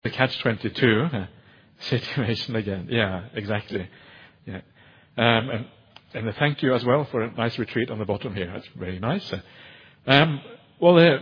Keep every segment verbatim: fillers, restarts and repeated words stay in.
the catch twenty-two uh, situation again. Yeah, exactly. Yeah, um, and and uh, thank you as well for a nice retreat on the bottom here. That's very nice. Um, well, uh,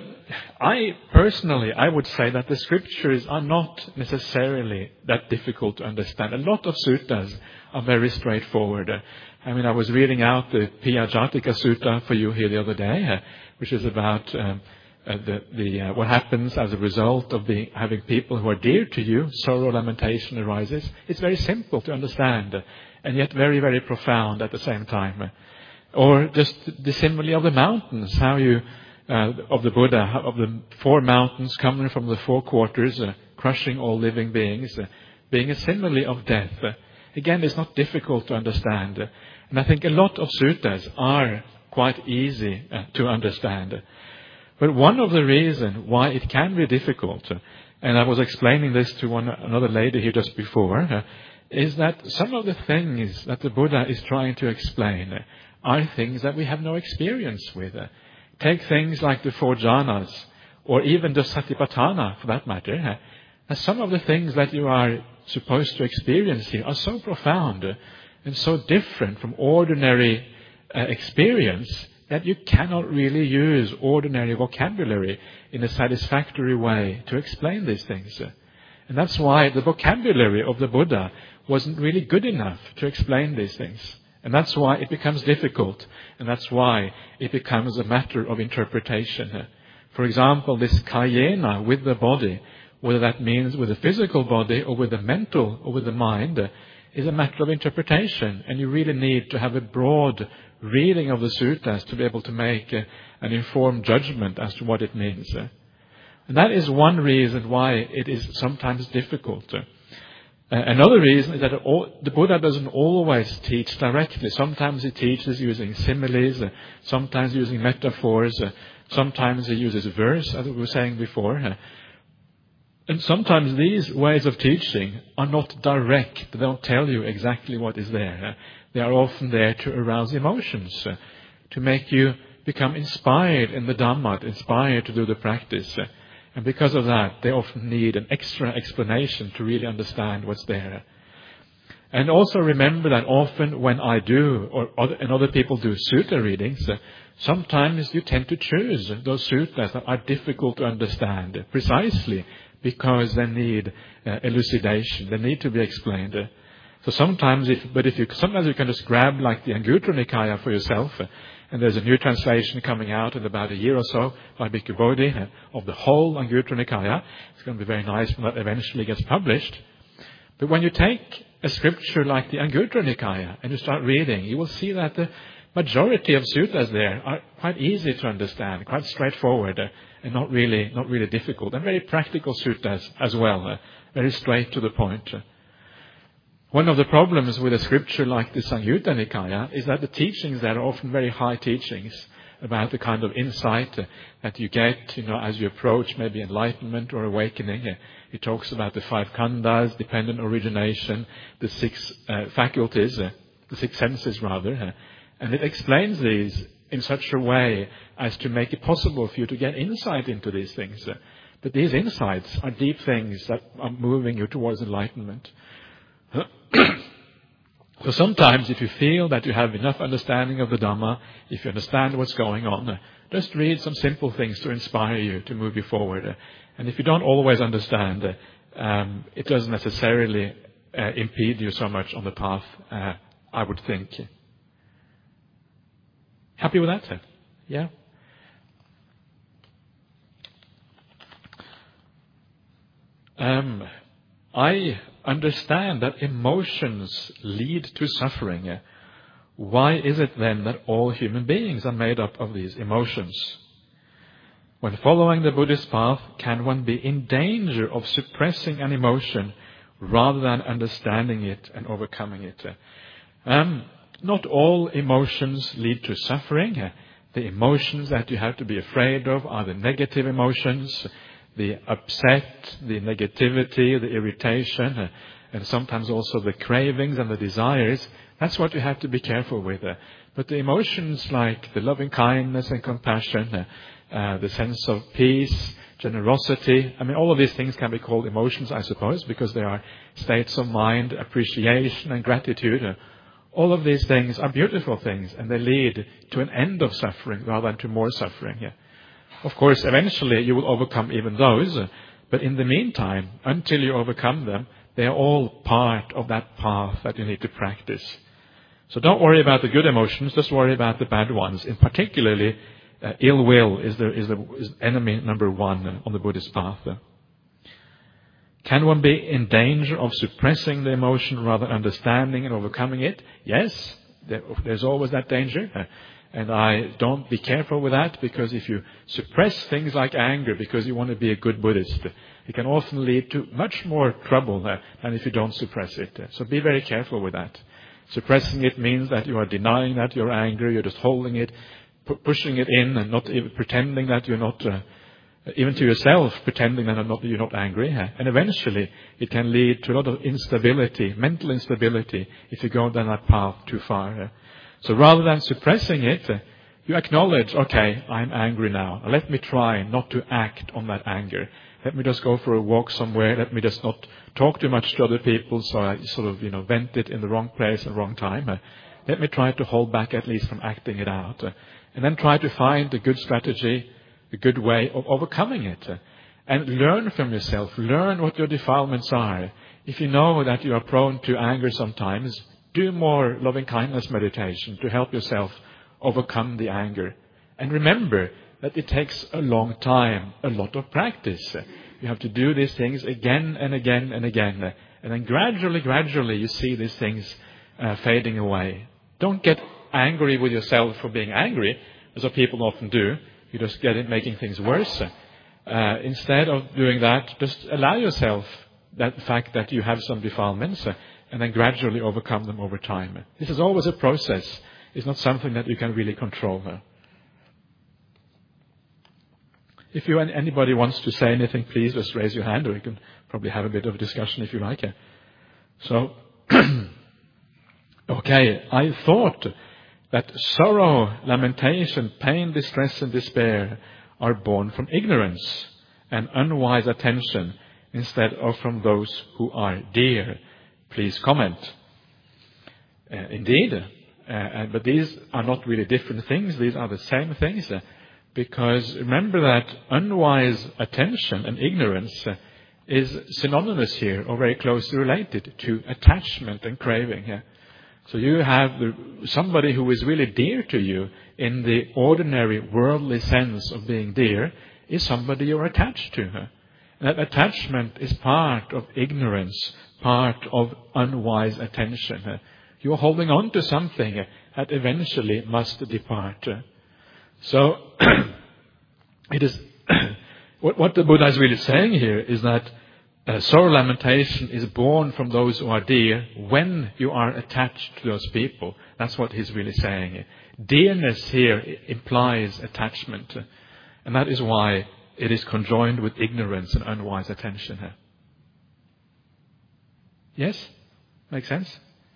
I personally, I would say that the scriptures are not necessarily that difficult to understand. A lot of suttas are very straightforward. Uh, I mean, I was reading out the Piyajatika Sutta for you here the other day, uh, which is about um, uh, the, the uh, what happens as a result of being, having people who are dear to you. Sorrow, lamentation arises. It's very simple to understand, uh, and yet very, very profound at the same time. Uh, or just the simile of the mountains, how you uh, of the Buddha, of the four mountains coming from the four quarters, uh, crushing all living beings, uh, being a simile of death. Uh, again, it's not difficult to understand. Uh, and I think a lot of suttas are quite easy uh, to understand. But one of the reasons why it can be difficult, uh, and I was explaining this to one another lady here just before, uh, is that some of the things that the Buddha is trying to explain uh, are things that we have no experience with. Uh, take things like the four jhanas, or even the satipatthana for that matter. Uh, and some of the things that you are supposed to experience here are so profound uh, and so different from ordinary uh, experience that you cannot really use ordinary vocabulary in a satisfactory way to explain these things. Uh, and that's why the vocabulary of the Buddha wasn't really good enough to explain these things. And that's why it becomes difficult. And that's why it becomes a matter of interpretation. For example, this kayena, with the body, whether that means with the physical body or with the mental or with the mind, is a matter of interpretation. And you really need to have a broad reading of the suttas to be able to make an informed judgment as to what it means. And that is one reason why it is sometimes difficult. Uh, another reason is that it all, the Buddha doesn't always teach directly. Sometimes he teaches using similes, uh, sometimes using metaphors, uh, sometimes he uses verse, as we were saying before. Uh, and sometimes these ways of teaching are not direct. They don't tell you exactly what is there. Uh, they are often there to arouse emotions, uh, to make you become inspired in the Dhamma, inspired to do the practice. Uh, And because of that, they often need an extra explanation to really understand what's there. And also remember that often when I do, or other, and other people do sutta readings, uh, sometimes you tend to choose those suttas that are difficult to understand, precisely because they need uh, elucidation, they need to be explained. Uh, so sometimes, if, but if you sometimes you can just grab like the Anguttara Nikaya for yourself. Uh, And there's a new translation coming out in about a year or so by Bhikkhu Bodhi of the whole Anguttara Nikaya. It's going to be very nice when that eventually gets published. But when you take a scripture like the Anguttara Nikaya and you start reading, you will see that the majority of suttas there are quite easy to understand, quite straightforward, and not really, not really difficult. And very practical suttas as well, very straight to the point. One of the problems with a scripture like the Samyutta Nikaya is that the teachings there are often very high teachings about the kind of insight that you get, you know, as you approach maybe enlightenment or awakening. It talks about the five khandhas, dependent origination, the six uh, faculties, uh, the six senses rather, uh, and it explains these in such a way as to make it possible for you to get insight into these things. Uh, but these insights are deep things that are moving you towards enlightenment. So sometimes if you feel that you have enough understanding of the Dhamma, if you understand what's going on, just read some simple things to inspire you, to move you forward. And if you don't always understand, um, it doesn't necessarily uh, impede you so much on the path, uh, I would think. Happy with that? Yeah? Um, I understand that emotions lead to suffering. Why is it then that all human beings are made up of these emotions? When following the Buddhist path, can one be in danger of suppressing an emotion rather than understanding it and overcoming it? Um, not all emotions lead to suffering. The emotions that you have to be afraid of are the negative emotions, the upset, the negativity, the irritation, uh, and sometimes also the cravings and the desires. That's what you have to be careful with. Uh, but the emotions like the loving kindness and compassion, uh, uh, the sense of peace, generosity. I mean, all of these things can be called emotions, I suppose, because they are states of mind, appreciation and gratitude. Uh, all of these things are beautiful things, and they lead to an end of suffering rather than to more suffering. Yeah. Of course, eventually you will overcome even those, uh, but in the meantime, until you overcome them, they are all part of that path that you need to practice. So don't worry about the good emotions, just worry about the bad ones. In particularly, uh, ill will is the, is the is enemy number one uh, on the Buddhist path. Uh. Can one be in danger of suppressing the emotion rather than understanding and overcoming it? Yes, there, there's always that danger. Uh, and I don't be careful with that, because if you suppress things like anger because you want to be a good Buddhist, it can often lead to much more trouble uh, than if you don't suppress it. Uh, so be very careful with that. Suppressing it means that you are denying that you're angry, you're just holding it, pu- pushing it in, and not even pretending that you're not, uh, even to yourself, pretending that you're not, you're not angry. Uh, and eventually, it can lead to a lot of instability, mental instability, if you go down that path too far. Uh, so rather than suppressing it, uh, you acknowledge, okay, I'm angry now. Let me try not to act on that anger. Let me just go for a walk somewhere. Let me just not talk too much to other people, so I sort of, you know, vent it in the wrong place and wrong time. Uh, let me try to hold back at least from acting it out. Uh, and then try to find a good strategy, a good way of overcoming it. Uh, and learn from yourself. Learn what your defilements are. If you know that you are prone to anger sometimes, do more loving-kindness meditation to help yourself overcome the anger. And remember that it takes a long time, a lot of practice. You have to do these things again and again and again. And then gradually, gradually, you see these things uh, fading away. Don't get angry with yourself for being angry, as what people often do. You just get it making things worse. Uh, instead of doing that, just allow yourself that fact that you have some defilements, uh, and then gradually overcome them over time. This is always a process. It's not something that you can really control. Uh. If you anybody wants to say anything, please just raise your hand, or you can probably have a bit of a discussion if you like. So, okay, I thought that sorrow, lamentation, pain, distress, and despair are born from ignorance and unwise attention instead of from those who are dear. Please comment. Uh, indeed, uh, but these are not really different things. These are the same things. Uh, Because remember that unwise attention and ignorance uh, is synonymous here, or very closely related to attachment and craving. Yeah? So you have the, somebody who is really dear to you in the ordinary worldly sense of being dear is somebody you're attached to. Huh? And that attachment is part of ignorance, part of unwise attention. Huh? You're holding on to something that eventually must depart. Huh? So, it is what, what the Buddha is really saying here is that uh, sorrow lamentation is born from those who are dear when you are attached to those people. That's what he's really saying. Dearness here implies attachment, and that is why it is conjoined with ignorance and unwise attention. Yes? Makes sense?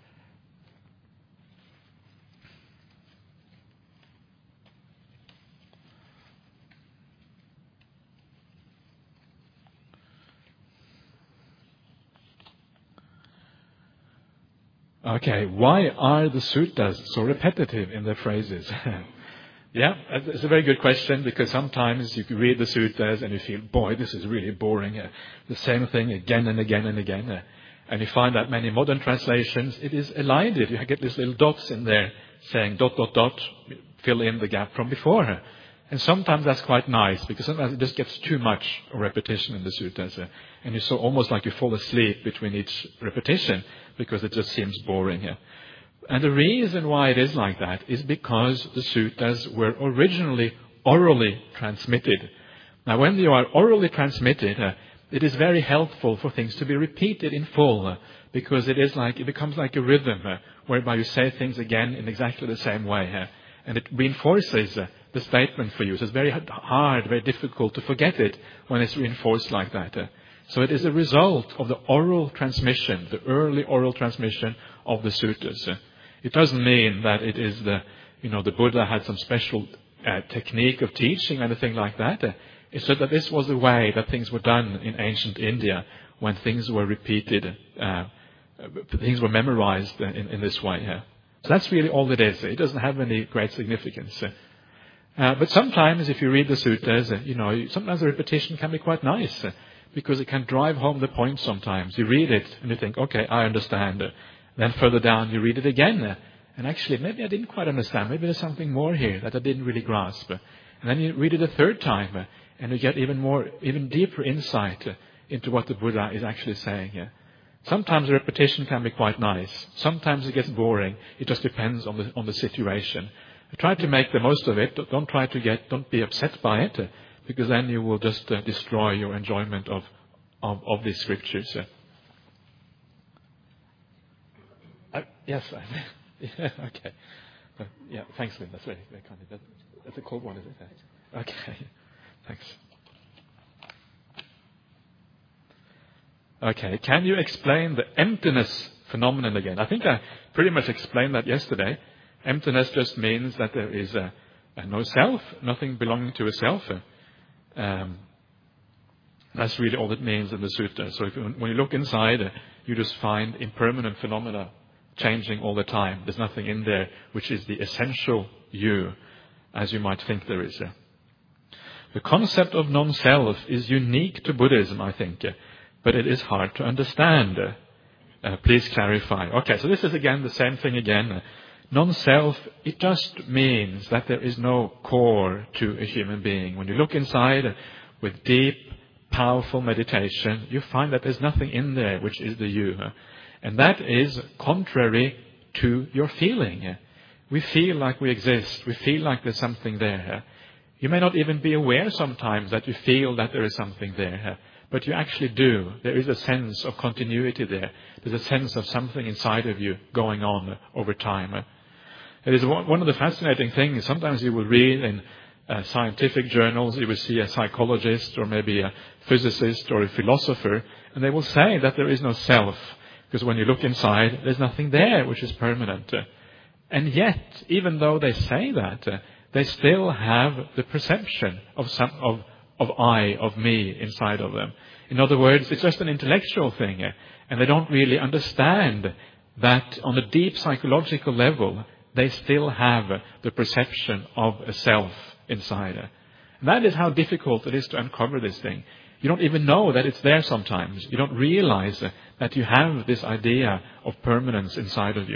Okay, why are the suttas so repetitive in their phrases? Yeah, it's a very good question, because sometimes you read the suttas and you feel, boy, this is really boring. Uh, the same thing again and again and again. Uh, and you find that many modern translations, it is elided. You get these little dots in there saying dot, dot, dot, fill in the gap from before. Uh, and sometimes that's quite nice, because sometimes it just gets too much repetition in the suttas. Uh, and you so almost like you fall asleep between each repetition, because it just seems boring here. And the reason why it is like that is because the suttas were originally orally transmitted. Now, when you are orally transmitted, uh, it is very helpful for things to be repeated in full, uh, because it is like it becomes like a rhythm, uh, whereby you say things again in exactly the same way, uh, and it reinforces uh, the statement for you. So it's very hard, very difficult to forget it when it's reinforced like that. Uh. So it is a result of the oral transmission, the early oral transmission of the suttas. It doesn't mean that it is the, you know, the Buddha had some special uh, technique of teaching, anything like that. It's just that this was the way that things were done in ancient India when things were repeated, uh, things were memorized in, in this way. Yeah. So that's really all it is. It doesn't have any great significance. Uh, but sometimes if you read the suttas, uh, you know, sometimes the repetition can be quite nice uh, because it can drive home the point sometimes. You read it and you think, okay, I understand. Uh, then further down you read it again. Uh, and actually, maybe I didn't quite understand. Maybe there's something more here that I didn't really grasp. Uh, and then you read it a third time uh, and you get even more, even deeper insight uh, into what the Buddha is actually saying. Uh. Sometimes the repetition can be quite nice. Sometimes it gets boring. It just depends on the on the situation. Try to make the most of it. Don't try to get. Don't be upset by it, uh, because then you will just uh, destroy your enjoyment of of, of these scriptures. Uh. Uh, yes. yeah, okay. Uh, yeah. Thanks, Lynn. That's very, very kind. That, that's a cold one, is it? Okay. Thanks. Okay, can you explain the emptiness phenomenon again? I think I pretty much explained that yesterday. Emptiness just means that there is a, a no self, nothing belonging to a self. Um, that's really all it means in the sutta. So if you, when you look inside, uh, you just find impermanent phenomena changing all the time. There's nothing in there which is the essential you, as you might think there is. Uh. The concept of non-self is unique to Buddhism, I think. Uh, But it is hard to understand. Uh, uh, please clarify. Okay, so this is again the same thing again. Uh, non-self, it just means that there is no core to a human being. When you look inside uh, with deep, powerful meditation, you find that there's nothing in there which is the you. Uh, and that is contrary to your feeling. Uh, we feel like we exist. We feel like there's something there. Uh, you may not even be aware sometimes that you feel that there is something there. Uh, But you actually do. There is a sense of continuity there. There's a sense of something inside of you going on over time. It is one of the fascinating things. Sometimes you will read in uh, scientific journals, you will see a psychologist or maybe a physicist or a philosopher, and they will say that there is no self. Because when you look inside, there's nothing there which is permanent. And yet, even though they say that, they still have the perception of some of of I, of me inside of them. In other words, it's just an intellectual thing, and they don't really understand that on a deep psychological level, they still have the perception of a self inside. And that is how difficult it is to uncover this thing. You don't even know that it's there sometimes. You don't realize that you have this idea of permanence inside of you.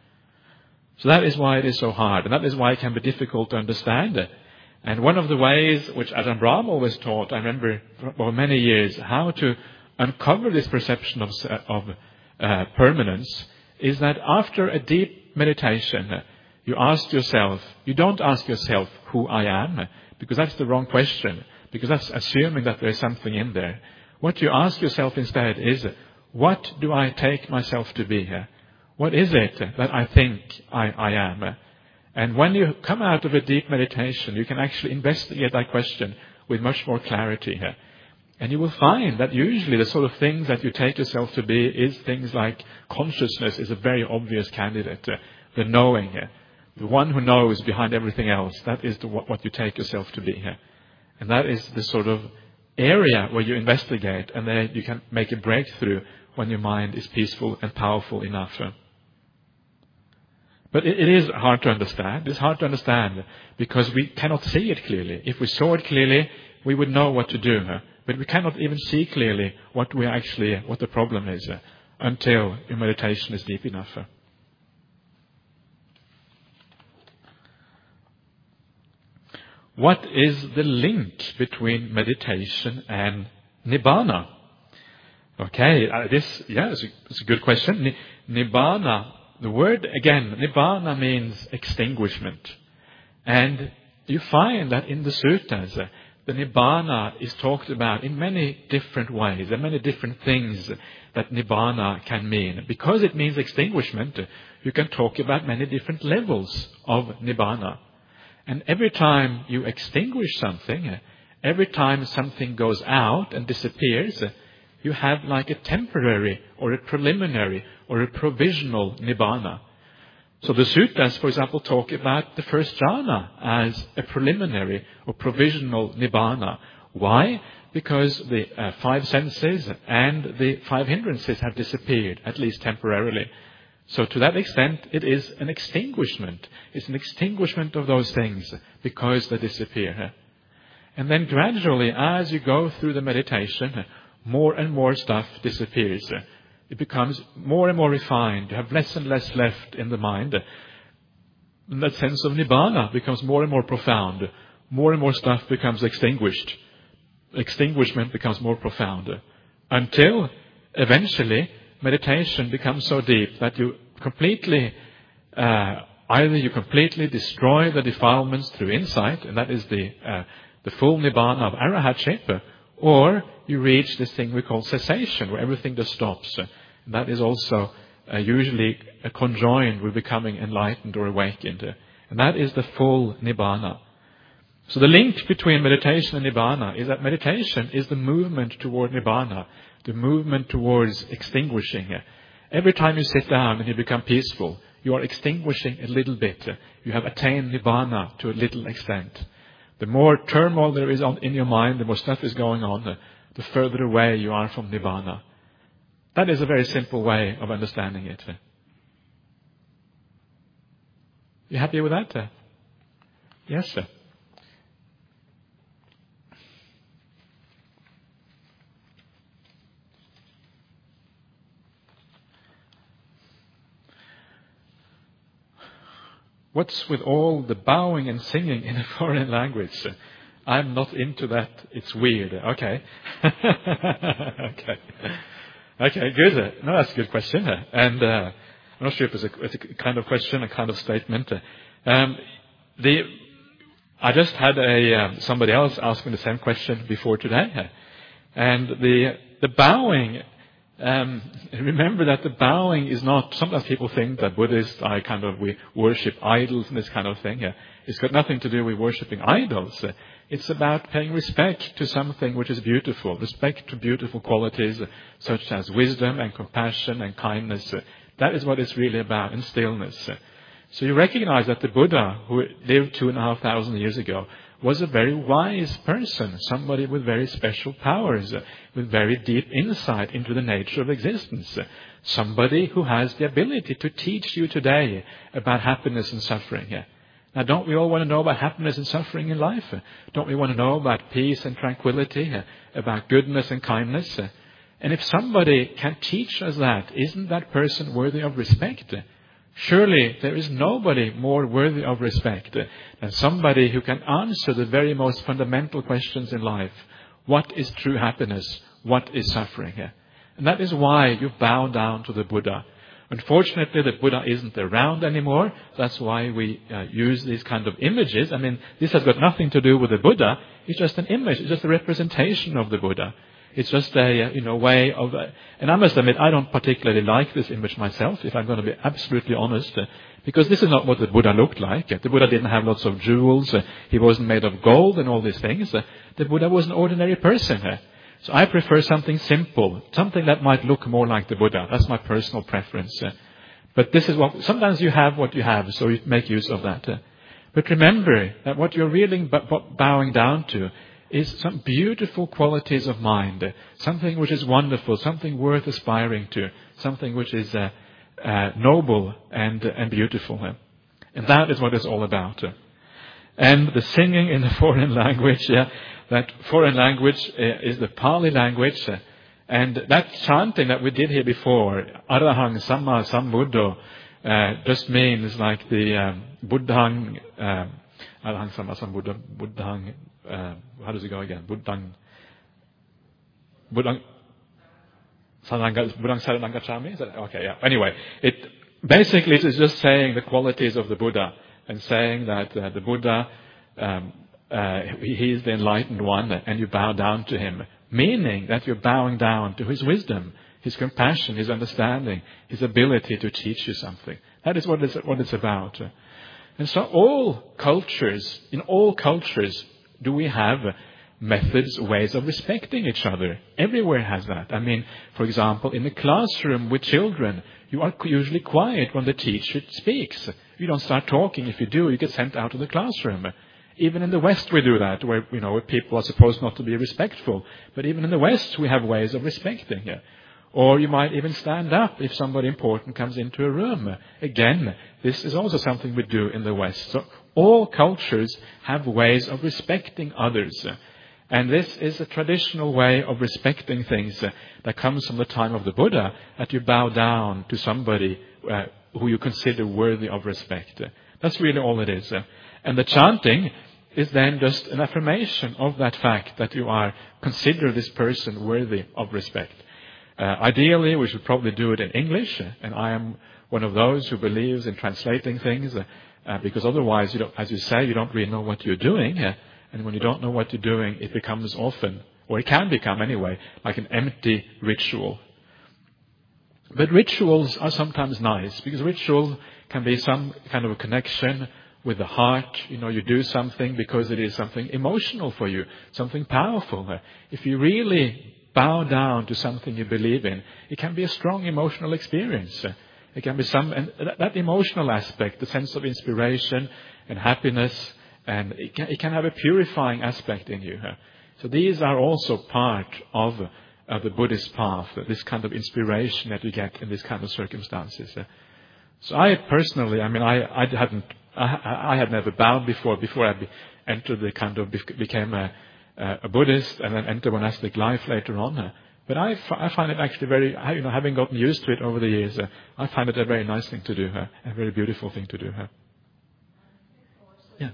So that is why it is so hard, and that is why it can be difficult to understand. And one of the ways which Ajahn Brahm always taught, I remember for many years, how to uncover this perception of, of uh, permanence, is that after a deep meditation, you ask yourself, you don't ask yourself who I am, because that's the wrong question, because that's assuming that there's something in there. What you ask yourself instead is, what do I take myself to be here? What is it that I think I, I am? And when you come out of a deep meditation, you can actually investigate that question with much more clarity here. And you will find that usually the sort of things that you take yourself to be is things like consciousness is a very obvious candidate. Uh, the knowing here. The one who knows behind everything else, that is the, what you take yourself to be here. And that is the sort of area where you investigate, and then you can make a breakthrough when your mind is peaceful and powerful enough. Uh. But it is hard to understand. It's hard to understand because we cannot see it clearly. If we saw it clearly, we would know what to do. But we cannot even see clearly what we actually, what the problem is until your meditation is deep enough. What is the link between meditation and Nibbana? Okay, uh, this, yeah, it's a, it's a good question. Ni- Nibbana. The word, again, Nibbana means extinguishment. And you find that in the suttas, uh, the Nibbana is talked about in many different ways. There are many different things that Nibbana can mean. Because it means extinguishment, uh, you can talk about many different levels of Nibbana. And every time you extinguish something, uh, every time something goes out and disappears, uh, you have like a temporary or a preliminary or a provisional Nibbana. So the suttas, for example, talk about the first jhana as a preliminary or provisional Nibbana, Why? Because the uh, five senses and the five hindrances have disappeared, at least temporarily. So to that extent, it is an extinguishment. It's an extinguishment of those things because they disappear. And then gradually, as you go through the meditation, more and more stuff disappears. It becomes more and more refined. You have less and less left in the mind. And that sense of nibbana becomes more and more profound. More and more stuff becomes extinguished. Extinguishment becomes more profound. Until eventually meditation becomes so deep that you completely, uh, either you completely destroy the defilements through insight, and that is the uh, the full nibbana of arahatship, or you reach this thing we call cessation, where everything just stops. And that is also uh, usually uh, conjoined with becoming enlightened or awakened. And that is the full nibbana. So the link between meditation and nibbana is that meditation is the movement toward nibbana, the movement towards extinguishing. Every time you sit down and you become peaceful, you are extinguishing a little bit. You have attained nibbana to a little extent. The more turmoil there is on, in your mind, the more stuff is going on, the further away you are from nibbana. That is a very simple way of understanding it. You happy with that? Yes, sir. What's with all the bowing and singing in a foreign language? I'm not into that. It's weird. Okay. okay. Okay, good. No, that's a good question. And uh, I'm not sure if it's a, it's a kind of question, a kind of statement. Um, the I just had a um, somebody else ask me the same question before today. And the the bowing... Um, remember that the bowing is not, sometimes people think that Buddhists are kind of, we worship idols and this kind of thing. It's got nothing to do with worshipping idols. It's about paying respect to something which is beautiful, respect to beautiful qualities such as wisdom and compassion and kindness. That is what it's really about, and stillness. So you recognize that the Buddha, who lived two and a half thousand years ago, was a very wise person, somebody with very special powers, with very deep insight into the nature of existence, somebody who has the ability to teach you today about happiness and suffering. Now, don't we all want to know about happiness and suffering in life? Don't we want to know about peace and tranquility, about goodness and kindness? And if somebody can teach us that, isn't that person worthy of respect? Surely there is nobody more worthy of respect than somebody who can answer the very most fundamental questions in life. What is true happiness? What is suffering? And that is why you bow down to the Buddha. Unfortunately, the Buddha isn't around anymore. That's why we uh, use these kind of images. I mean, this has got nothing to do with the Buddha. It's just an image. It's just a representation of the Buddha. It's just a, you know, way of, uh, and I must admit, I don't particularly like this image myself, if I'm going to be absolutely honest, uh, because this is not what the Buddha looked like. Uh, the Buddha didn't have lots of jewels. Uh, he wasn't made of gold and all these things. Uh, the Buddha was an ordinary person. Uh, so I prefer something simple, something that might look more like the Buddha. That's my personal preference. Uh, but this is what, sometimes you have what you have, so you make use of that. Uh, but remember that what you're really b- b- bowing down to is some beautiful qualities of mind, something which is wonderful, something worth aspiring to, something which is uh, uh, noble and uh, and beautiful. And that is what it's all about. And the singing in the foreign language, yeah, that foreign language uh, is the Pali language. Uh, and that chanting that we did here before, Arahang Samma Sambuddho, uh, just means like the um, Buddhang, uh, Arahang Samma Sambuddho, Buddhang, Uh, how does it go again? Buddhang, Buddhang, Buddhang Saranangachami? Is that, okay, yeah. Anyway, it basically it is just saying the qualities of the Buddha and saying that uh, the Buddha, um, uh, he is the enlightened one, and you bow down to him, meaning that you're bowing down to his wisdom, his compassion, his understanding, his ability to teach you something. That is what it's, what it's about. And so all cultures, in all cultures, do we have methods, ways of respecting each other? Everywhere has that. I mean, for example, in the classroom with children, you are usually quiet when the teacher speaks. You don't start talking. If you do, you get sent out of the classroom. Even in the West we do that, where, you know, where people are supposed not to be respectful. But even in the West we have ways of respecting. Yeah. Or you might even stand up if somebody important comes into a room. Again, this is also something we do in the West. So all cultures have ways of respecting others. And this is a traditional way of respecting things that comes from the time of the Buddha, that you bow down to somebody uh, who you consider worthy of respect. That's really all it is. And the chanting is then just an affirmation of that fact that you are consider this person worthy of respect. Uh, ideally, we should probably do it in English, and I am one of those who believes in translating things, uh, uh, because otherwise, you don't, as you say, you don't really know what you're doing, uh, and when you don't know what you're doing, it becomes often, or it can become anyway, like an empty ritual. But rituals are sometimes nice, because ritual can be some kind of a connection with the heart. You know, you do something because it is something emotional for you, something powerful. Uh, if you really bow down to something you believe in, it can be a strong emotional experience. It can be some, and that, that emotional aspect, the sense of inspiration and happiness, and it can, it can have a purifying aspect in you. So these are also part of, of the Buddhist path, this kind of inspiration that you get in these kind of circumstances. So I personally, I mean, I, I hadn't, I, I had never bowed before, before I be, entered the kind of, became a Uh, a Buddhist and then enter monastic life later on. Uh, but I, f- I find it actually very, you know, having gotten used to it over the years, uh, I find it a very nice thing to do, uh, a very beautiful thing to do. Uh. Yeah.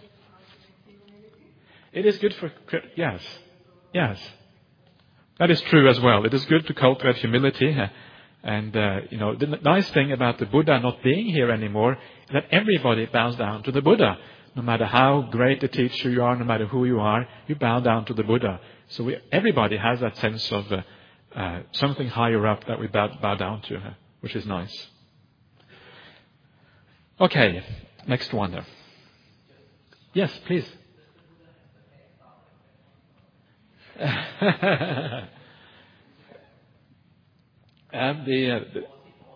It is good for, yes, yes. That is true as well. It is good to cultivate humility. Uh, and, uh, you know, the n- nice thing about the Buddha not being here anymore is that everybody bows down to the Buddha. No matter how great a teacher you are, no matter who you are, you bow down to the Buddha. So we, everybody has that sense of uh, uh, something higher up that we bow, bow down to, uh, which is nice. Okay, next one there. Yes, please. and the, uh, the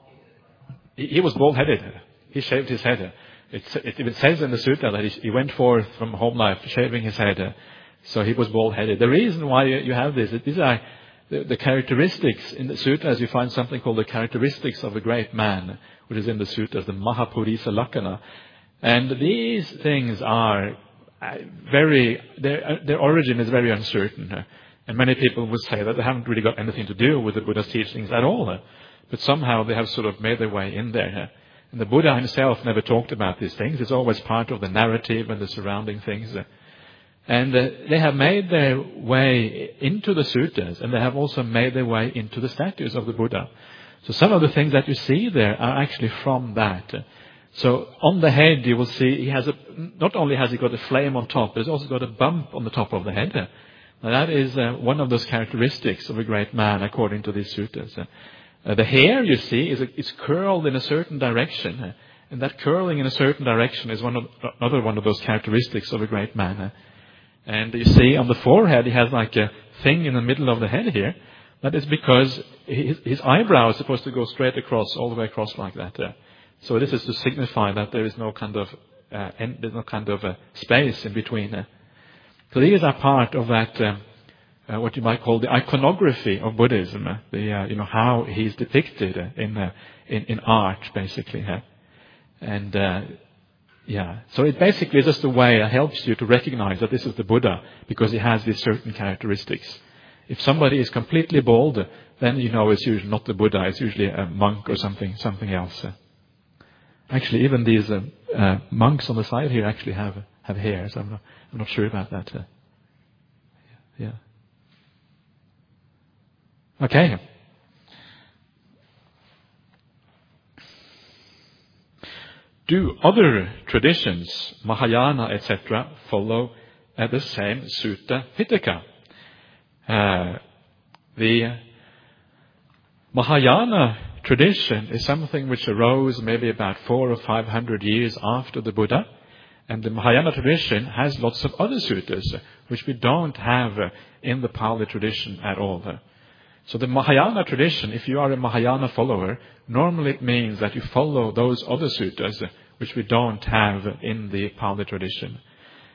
he, he was bald-headed. He shaved his head. It, it, it says in the sutta that he, he went forth from home life shaving his head, uh, so he was bald-headed. The reason why you, you have this, these are the, the characteristics in the suttas. You find something called the characteristics of a great man, which is in the suttas, the Mahapurisa Lakkhana. And these things are very, their, their origin is very uncertain. Uh, and many people would say that they haven't really got anything to do with the Buddha's teachings at all. Uh, but somehow they have sort of made their way in there. Uh, And the Buddha himself never talked about these things. It's always part of the narrative and the surrounding things. And uh, they have made their way into the suttas, and they have also made their way into the statues of the Buddha. So some of the things that you see there are actually from that. So on the head you will see he has a, not only has he got a flame on top, but he's also got a bump on the top of the head. Now that is uh, one of those characteristics of a great man according to these suttas. Uh, the hair, you see, is a, it's curled in a certain direction. Uh, and that curling in a certain direction is one of, another one of those characteristics of a great man. Uh, and you see on the forehead, he has like a thing in the middle of the head here. That is because his, his eyebrow is supposed to go straight across, all the way across like that. Uh, so this is to signify that there is no kind of, uh, end, there's no kind of uh, space in between. Uh. So these are part of that, um, Uh, what you might call the iconography of Buddhism, uh, the uh, you know how he's depicted uh, in, uh, in in art, basically. Uh. And uh, yeah, so it basically is just a way that helps you to recognize that this is the Buddha because he has these certain characteristics. If somebody is completely bald, uh, then you know it's usually not the Buddha; it's usually a monk or something something else. Uh. Actually, even these uh, uh, monks on the side here actually have have hair, so I'm not, I'm not sure about that. Uh. Yeah. Okay. Do other traditions, Mahayana, et cetera, follow uh, the same Sutta Pitaka? Uh, the Mahayana tradition is something which arose maybe about four or five hundred years after the Buddha. And the Mahayana tradition has lots of other suttas which we don't have uh, in the Pali tradition at all. Uh. So the Mahayana tradition, if you are a Mahayana follower, normally it means that you follow those other suttas which we don't have in the Pali tradition.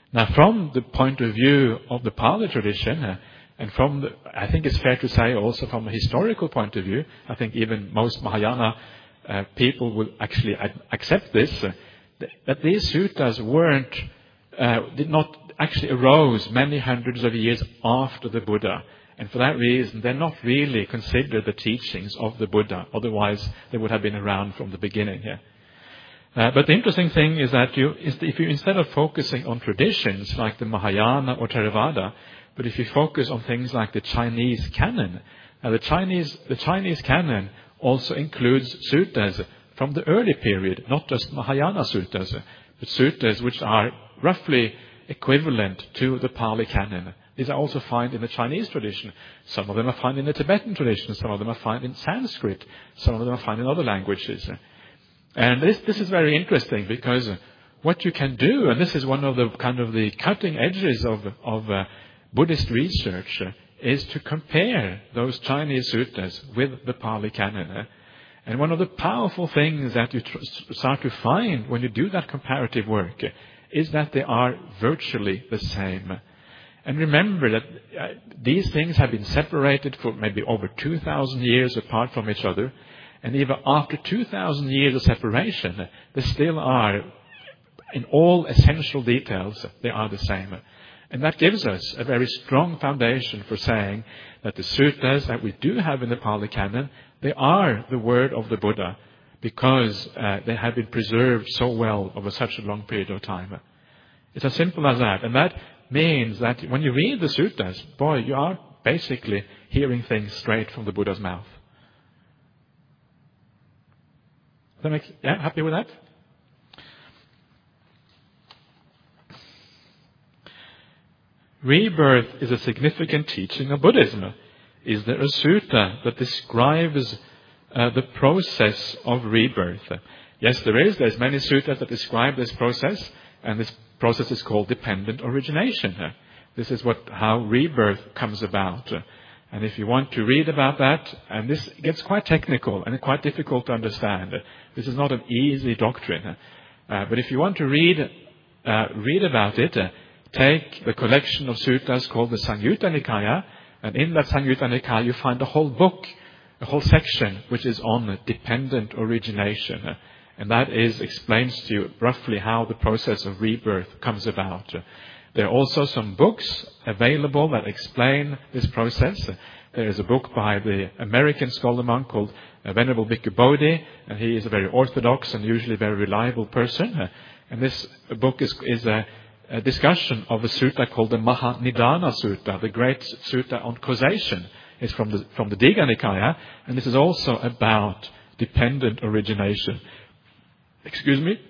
Now, from the point of view of the Pali tradition, uh, and from, the, I think it's fair to say also from a historical point of view, I think even most Mahayana uh, people will actually ad- accept this, uh, th- that these suttas weren't, uh, did not actually arose many hundreds of years after the Buddha. And for that reason, they're not really considered the teachings of the Buddha. Otherwise, they would have been around from the beginning here. Uh, but the interesting thing is that you, is if you, instead of focusing on traditions like the Mahayana or Theravada, but if you focus on things like the Chinese canon, now the Chinese, the Chinese canon also includes suttas from the early period, not just Mahayana suttas, but suttas which are roughly equivalent to the Pali canon. These are also found in the Chinese tradition. Some of them are found in the Tibetan tradition. Some of them are found in Sanskrit. Some of them are found in other languages. And this, this is very interesting because what you can do, and this is one of the kind of the cutting edges of, of uh, Buddhist research, uh, is to compare those Chinese suttas with the Pali canon. Uh, and one of the powerful things that you tr- start to find when you do that comparative work uh, is that they are virtually the same. And remember that uh, these things have been separated for maybe over two thousand years apart from each other. And even after two thousand years of separation, they still are, in all essential details, they are the same. And that gives us a very strong foundation for saying that the suttas that we do have in the Pali Canon, they are the word of the Buddha because uh, they have been preserved so well over such a long period of time. It's as simple as that. And that means that when you read the suttas, boy, you are basically hearing things straight from the Buddha's mouth. Does that make, yeah, happy with that? Rebirth is a significant teaching of Buddhism. Is there a sutta that describes uh, the process of rebirth? Yes, there is. There's many suttas that describe this process, and this process is called dependent origination. This is what how rebirth comes about. And if you want to read about that, and this gets quite technical and quite difficult to understand. This is not an easy doctrine. Uh, but if you want to read uh, read about it, uh, take the collection of suttas called the Samyutta Nikaya, and in that Samyutta Nikaya you find a whole book, a whole section which is on dependent origination. And that is explains to you roughly how the process of rebirth comes about. There are also some books available that explain this process. There is a book by the American scholar monk called Venerable Bhikkhu Bodhi, and he is a very orthodox and usually very reliable person. And this book is, is a, a discussion of a sutta called the Mahanidana Sutta, the great sutta on causation. It's from the, from the Digha Nikaya, and this is also about dependent origination. Excuse me?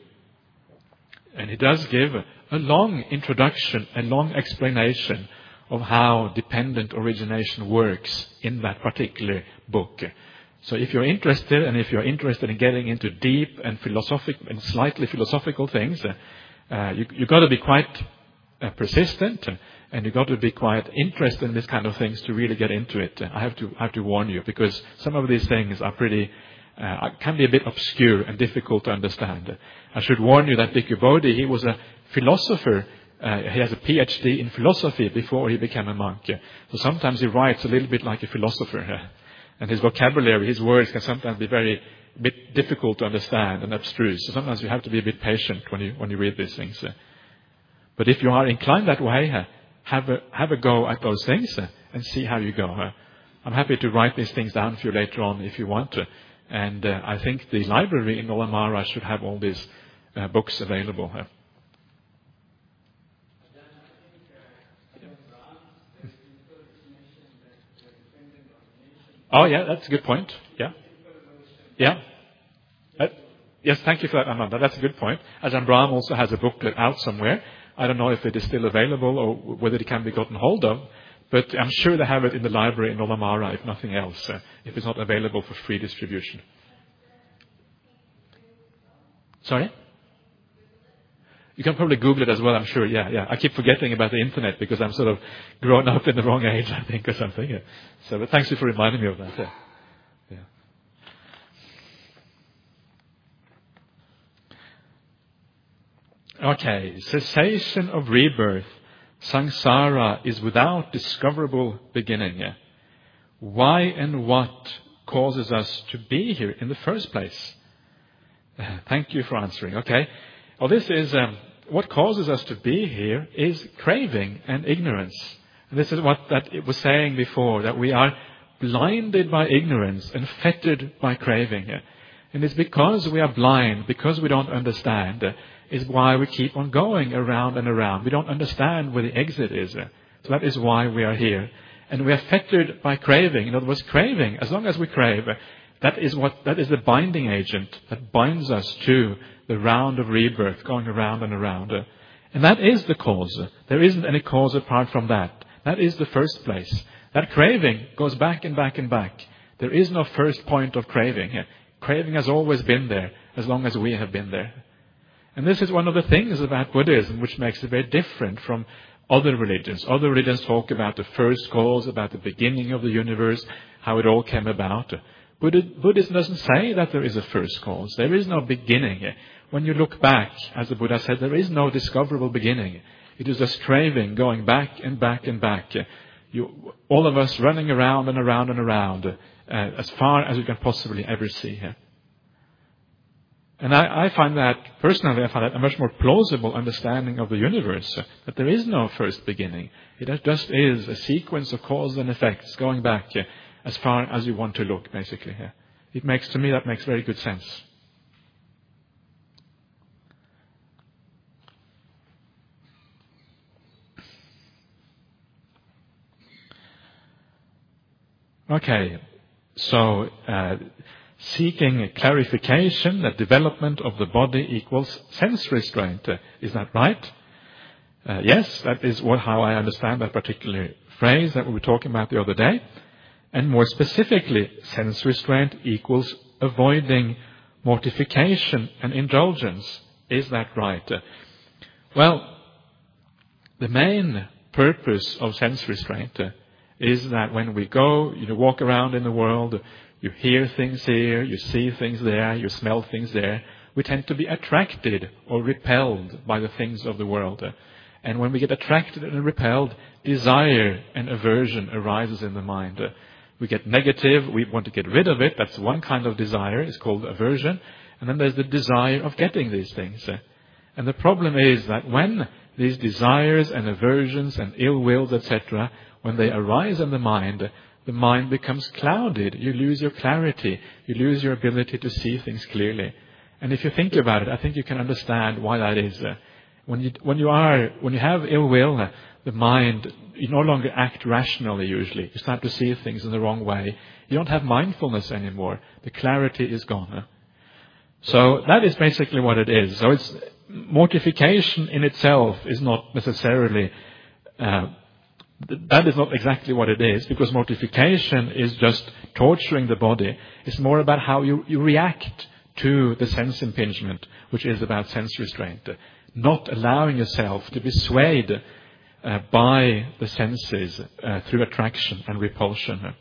And he does give a long introduction, a long explanation of how dependent origination works in that particular book. So if you're interested, and if you're interested in getting into deep and philosophic and slightly philosophical things, uh, you, you've got to be quite uh, persistent, and you've got to be quite interested in this kind of things to really get into it. I have to I have to warn you, because some of these things are pretty Uh, can be a bit obscure and difficult to understand. I should warn you that Bhikkhu Bodhi, he was a philosopher. Uh, he has a P H D in philosophy before he became a monk. So sometimes he writes a little bit like a philosopher. And his vocabulary, his words can sometimes be very bit difficult to understand and abstruse. So sometimes you have to be a bit patient when you when you read these things. But if you are inclined that way, have a, have a go at those things and see how you go. I'm happy to write these things down for you later on if you want to. And uh, I think the library in Olamara should have all these uh, books available. Uh. Oh, yeah, that's a good point. Yeah. Yeah. Uh, yes, thank you for that, Amanda. That's a good point. Ajahn Brahm also has a booklet out somewhere. I don't know if it is still available or whether it can be gotten hold of. But I'm sure they have it in the library in Olamara, if nothing else, uh, if it's not available for free distribution. Sorry? You can probably Google it as well, I'm sure. Yeah, yeah. I keep forgetting about the internet because I'm sort of grown up in the wrong age, I think, or something. Yeah. So, but thanks you for reminding me of that. Yeah. Yeah. Okay, cessation of rebirth. Samsara is without discoverable beginning. Why and what causes us to be here in the first place? Uh, thank you for answering. Okay. Well, this is um, what causes us to be here is craving and ignorance. And this is what that it was saying before, that we are blinded by ignorance and fettered by craving. And it's because we are blind, because we don't understand, uh, is why we keep on going around and around. We don't understand where the exit is. Uh, so that is why we are here. And we are fettered by craving. In other words, craving, as long as we crave, uh, that is what that is the binding agent that binds us to the round of rebirth, going around and around. Uh, and that is the cause. There isn't any cause apart from that. That is the first place. That craving goes back and back and back. There is no first point of craving. Craving has always been there, as long as we have been there. And this is one of the things about Buddhism which makes it very different from other religions. Other religions talk about the first cause, about the beginning of the universe, how it all came about. Buddhism doesn't say that there is a first cause. There is no beginning. When you look back, as the Buddha said, there is no discoverable beginning. It is just craving, going back and back and back. You, all of us running around and around and around, uh, as far as you can possibly ever see here. And I, I find that, personally, I find that a much more plausible understanding of the universe, uh, that there is no first beginning. It just is a sequence of cause and effects going back uh, as far as you want to look, basically. Uh. It makes, to me, that makes very good sense. Okay, so uh, seeking clarification that development of the body equals sense restraint. Uh, is that right? Uh, yes, that is what how I understand that particular phrase that we were talking about the other day. And more specifically, sense restraint equals avoiding mortification and indulgence. Is that right? Uh, well, the main purpose of sense restraint uh, is that when we go, you know, walk around in the world, you hear things here, you see things there, you smell things there, we tend to be attracted or repelled by the things of the world. And when we get attracted and repelled, desire and aversion arises in the mind. We get negative, we want to get rid of it. That's one kind of desire, it's called aversion. And then there's the desire of getting these things. And the problem is that when these desires and aversions and ill wills, et cetera, when they arise in the mind, the mind becomes clouded. You lose your clarity. You lose your ability to see things clearly. And if you think about it, I think you can understand why that is. Uh, when you when you are when you have ill will, uh, the mind, you no longer act rationally. Usually, you start to see things in the wrong way. You don't have mindfulness anymore. The clarity is gone. Uh. So that is basically what it is. So it's mortification in itself is not necessarily. Uh, That is not exactly what it is, because mortification is just torturing the body. It's more about how you, you react to the sense impingement, which is about sense restraint. Not allowing yourself to be swayed uh, by the senses uh, through attraction and repulsion.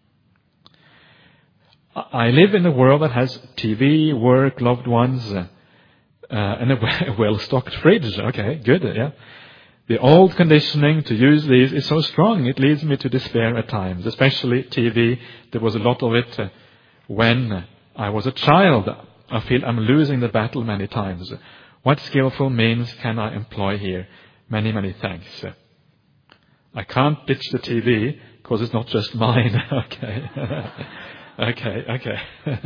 I live in a world that has T V, work, loved ones, uh, and a well-stocked fridge. Okay, good, yeah. The old conditioning to use these is so strong, it leads me to despair at times, especially T V. There was a lot of it uh, when I was a child. I feel I'm losing the battle many times. What skillful means can I employ here? Many, many thanks. I can't ditch the T V because it's not just mine. Okay. okay, okay.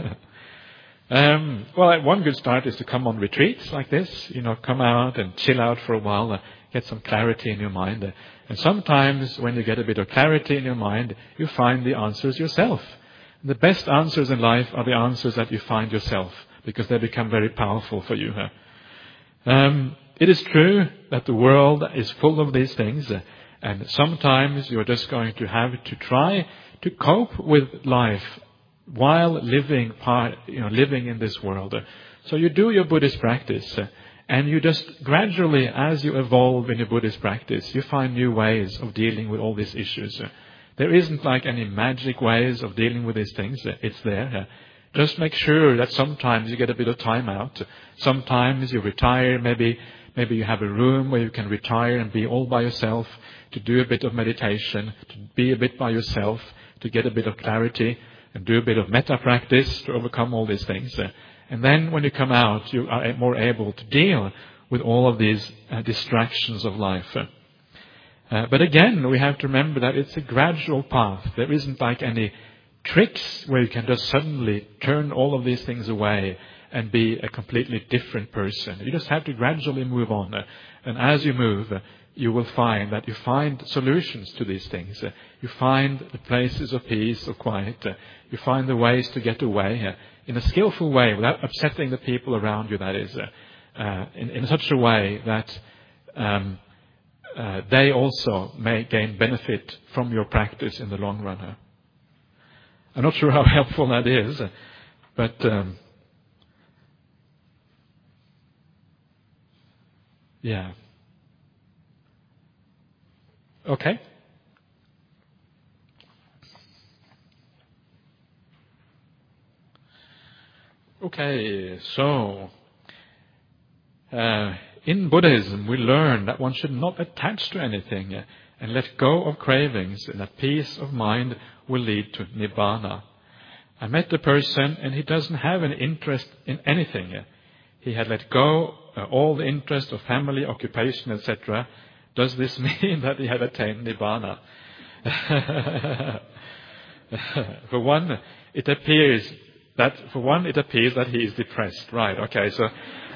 Um, well, one good start is to come on retreats like this, you know, come out and chill out for a while, uh, get some clarity in your mind. Uh, and sometimes when you get a bit of clarity in your mind, you find the answers yourself. And the best answers in life are the answers that you find yourself, because they become very powerful for you. Huh? Um, it is true that the world is full of these things, uh, and sometimes you're just going to have to try to cope with life while living part, you know, living in this world. So you do your Buddhist practice, uh, and you just gradually, as you evolve in your Buddhist practice, you find new ways of dealing with all these issues. Uh, there isn't like any magic ways of dealing with these things. Uh, it's there. Uh, just make sure that sometimes you get a bit of time out. Sometimes you retire, maybe Maybe you have a room where you can retire and be all by yourself, to do a bit of meditation, to be a bit by yourself, to get a bit of clarity, and do a bit of metta practice to overcome all these things. And then when you come out, you are more able to deal with all of these uh, distractions of life. Uh, but again, we have to remember that it's a gradual path. There isn't like any tricks where you can just suddenly turn all of these things away and be a completely different person. You just have to gradually move on. Uh, and as you move, uh, you will find that you find solutions to these things. Uh, you find the places of peace or quiet. Uh, you find the ways to get away uh, in a skillful way without upsetting the people around you, that is, uh, uh, in, in such a way that um, uh, they also may gain benefit from your practice in the long run. Uh. I'm not sure how helpful that is, uh, but um, yeah. Okay. Okay, so uh, in Buddhism we learn that one should not attach to anything uh, and let go of cravings, and that peace of mind will lead to Nibbana. I met the person and he doesn't have an interest in anything. Uh, he had let go uh, all the interest of family, occupation, et cetera. Does this mean that he had attained Nibbana? For one, it appears that for one it appears that he is depressed. Right? Okay, so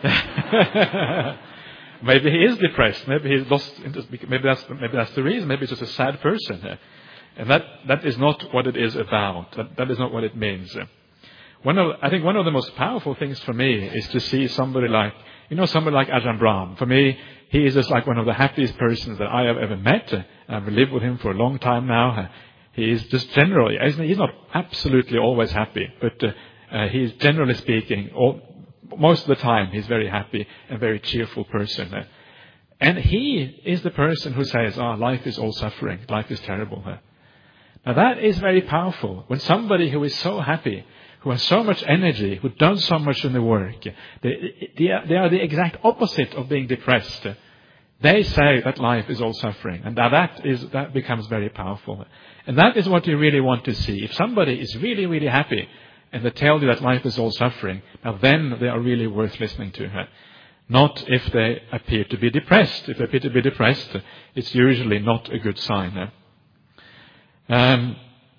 maybe he is depressed. Maybe he's lost interest. Maybe that's maybe that's the reason. Maybe he's just a sad person, and that that is not what it is about. That that is not what it means. One of I think one of the most powerful things for me is to see somebody like you know somebody like Ajahn Brahm. For me, he is just like one of the happiest persons that I have ever met. I've lived with him for a long time now. He is just generally, he's not absolutely always happy, but uh, uh, he's generally speaking, all, most of the time, he's very happy and very cheerful person. Uh, and he is the person who says, oh, life is all suffering, life is terrible. Uh. Now that is very powerful. When somebody who is so happy, who has so much energy, who does so much in the work, they, they, are, they are the exact opposite of being depressed. They say that life is all suffering, and that is that becomes very powerful. And that is what you really want to see. If somebody is really, really happy, and they tell you that life is all suffering, now then they are really worth listening to. Not if they appear to be depressed. If they appear to be depressed, it's usually not a good sign. Um,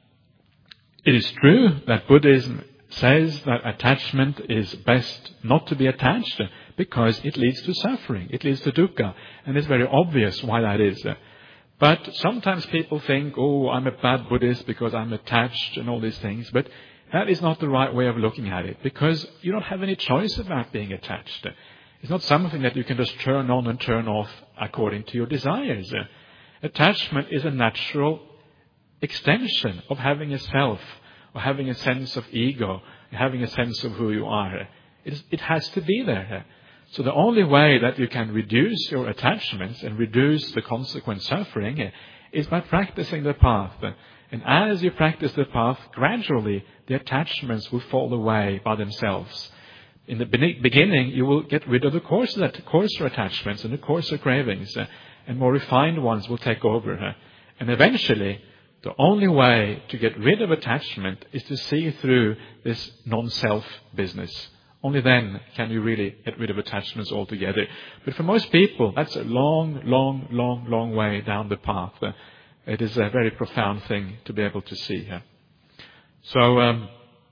it is true that Buddhism says that attachment is best not to be attached because it leads to suffering, it leads to dukkha, and it's very obvious why that is. But sometimes people think, oh, I'm a bad Buddhist because I'm attached and all these things, but that is not the right way of looking at it, because you don't have any choice about being attached. It's not something that you can just turn on and turn off according to your desires. Attachment is a natural extension of having a self, or having a sense of ego, having a sense of who you are. It, is, it has to be there. So the only way that you can reduce your attachments and reduce the consequent suffering is by practicing the path. And as you practice the path, gradually the attachments will fall away by themselves. In the beginning, you will get rid of the coarser, coarser attachments and the coarser cravings, and more refined ones will take over. And eventually, the only way to get rid of attachment is to see through this non-self business. Only then can you really get rid of attachments altogether. But for most people, that's a long, long, long, long way down the path. Uh, it is a very profound thing to be able to see. Uh. So um,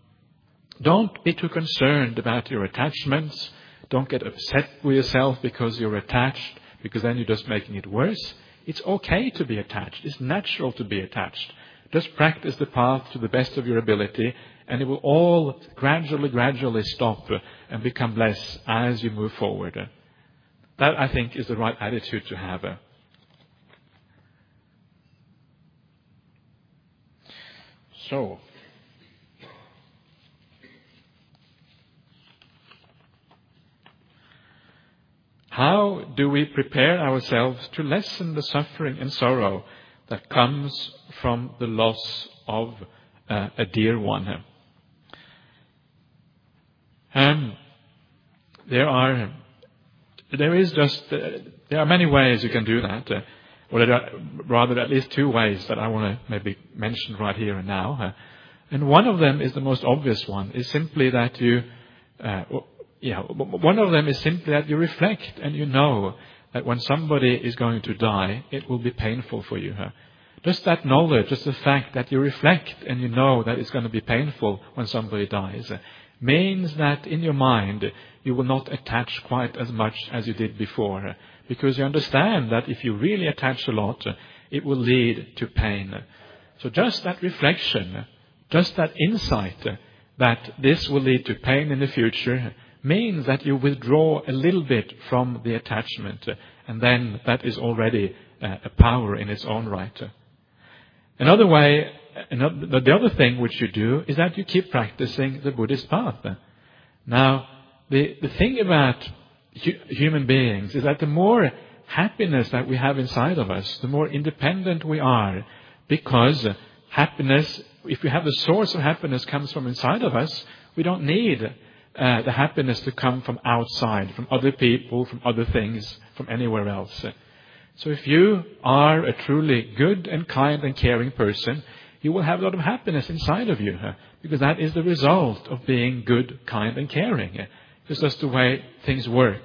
don't be too concerned about your attachments. Don't get upset with yourself because you're attached, because then you're just making it worse. It's okay to be attached. It's natural to be attached. Just practice the path to the best of your ability, and it will all gradually, gradually stop and become less as you move forward. That, I think, is the right attitude to have. So, how do we prepare ourselves to lessen the suffering and sorrow that comes from the loss of uh, a dear one? Um, there are there is just, uh, there are many ways you can do that. Uh, or there are rather at least two ways that I want to maybe mention right here and now. Uh, and one of them is the most obvious one, is simply that you, uh, yeah, one of them is simply that you reflect and you know that when somebody is going to die, it will be painful for you. Huh? Just that knowledge, just the fact that you reflect and you know that it's going to be painful when somebody dies, uh, means that in your mind you will not attach quite as much as you did before. Uh, because you understand that if you really attach a lot, uh, it will lead to pain. So just that reflection, just that insight uh, that this will lead to pain in the future means that you withdraw a little bit from the attachment, uh, and then that is already uh, a power in its own right. Another way, another, the other thing which you do is that you keep practicing the Buddhist path. Now, the, the thing about hu- human beings is that the more happiness that we have inside of us, the more independent we are, because happiness, if we have the source of happiness comes from inside of us, we don't need uh, the happiness to come from outside, from other people, from other things, from anywhere else. So if you are a truly good and kind and caring person, you will have a lot of happiness inside of you, because that is the result of being good, kind and caring. It's just the way things work.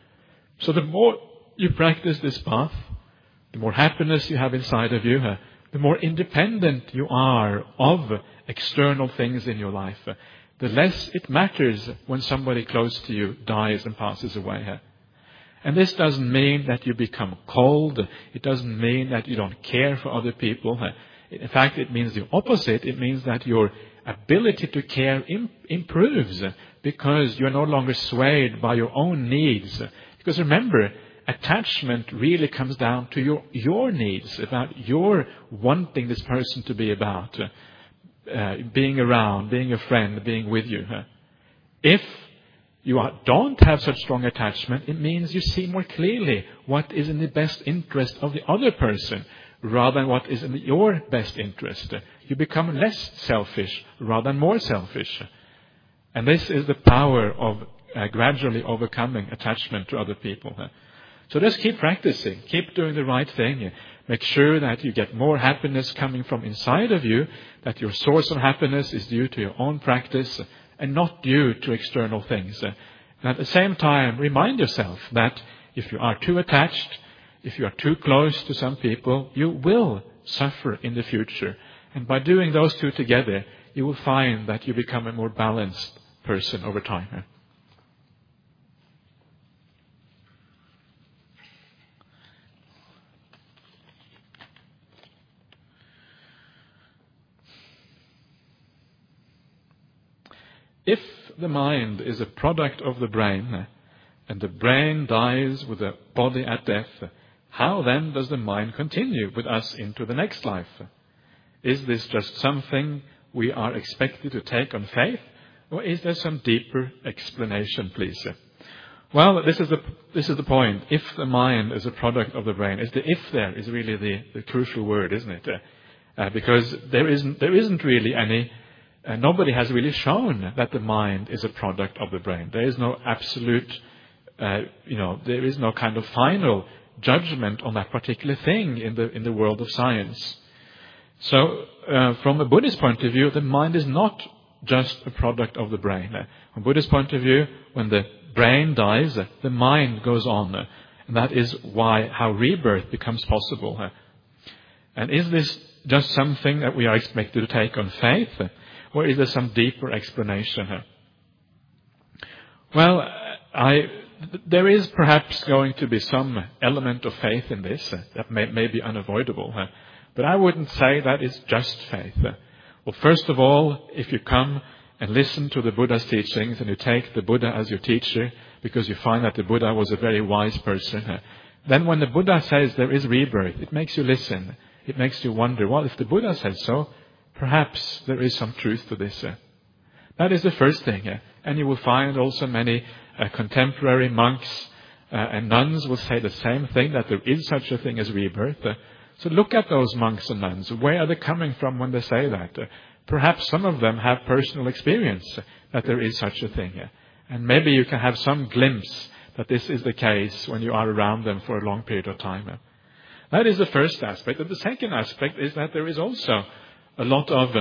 So the more you practice this path, the more happiness you have inside of you, the more independent you are of external things in your life, the less it matters when somebody close to you dies and passes away. And this doesn't mean that you become cold. It doesn't mean that you don't care for other people. In fact, it means the opposite. It means that your ability to care improves because you're no longer swayed by your own needs. Because remember, attachment really comes down to your, your needs, about your wanting this person to be about, uh, being around, being a friend, being with you. If you are, don't have such strong attachment, it means you see more clearly what is in the best interest of the other person rather than what is in your best interest. You become less selfish rather than more selfish. And this is the power of uh, gradually overcoming attachment to other people. So just keep practicing, keep doing the right thing. Make sure that you get more happiness coming from inside of you, that your source of happiness is due to your own practice and not due to external things. And at the same time, remind yourself that if you are too attached, if you are too close to some people, you will suffer in the future. And by doing those two together, you will find that you become a more balanced person over time. If the mind is a product of the brain, and the brain dies with the body at death, how then does the mind continue with us into the next life? Is this just something we are expected to take on faith, or is there some deeper explanation, please? Well, this is the this is the point. If the mind is a product of the brain, is the if there is really the, the crucial word, isn't it? Uh, because there isn't there isn't really any. Uh, nobody has really shown that the mind is a product of the brain. There is no absolute, uh, you know, there is no kind of final judgment on that particular thing in the in the world of science. So, uh, from a Buddhist point of view, the mind is not just a product of the brain. Uh, from a Buddhist point of view, when the brain dies, uh, the mind goes on, uh, and that is why how rebirth becomes possible. Uh, and is this just something that we are expected to take on faith? Uh, Or is there some deeper explanation here? Well, I, there is perhaps going to be some element of faith in this uh, that may, may be unavoidable. Uh, but I wouldn't say that it's just faith. Uh, well, first of all, if you come and listen to the Buddha's teachings and you take the Buddha as your teacher because you find that the Buddha was a very wise person, uh, then when the Buddha says there is rebirth, it makes you listen. It makes you wonder, well, if the Buddha says so, perhaps there is some truth to this. Uh. That is the first thing. Uh. And you will find also many uh, contemporary monks uh, and nuns will say the same thing, that there is such a thing as rebirth. Uh. So look at those monks and nuns. Where are they coming from when they say that? Uh, perhaps some of them have personal experience uh, that there is such a thing. Uh. And maybe you can have some glimpse that this is the case when you are around them for a long period of time. That is the first aspect. And the second aspect is that there is also a lot of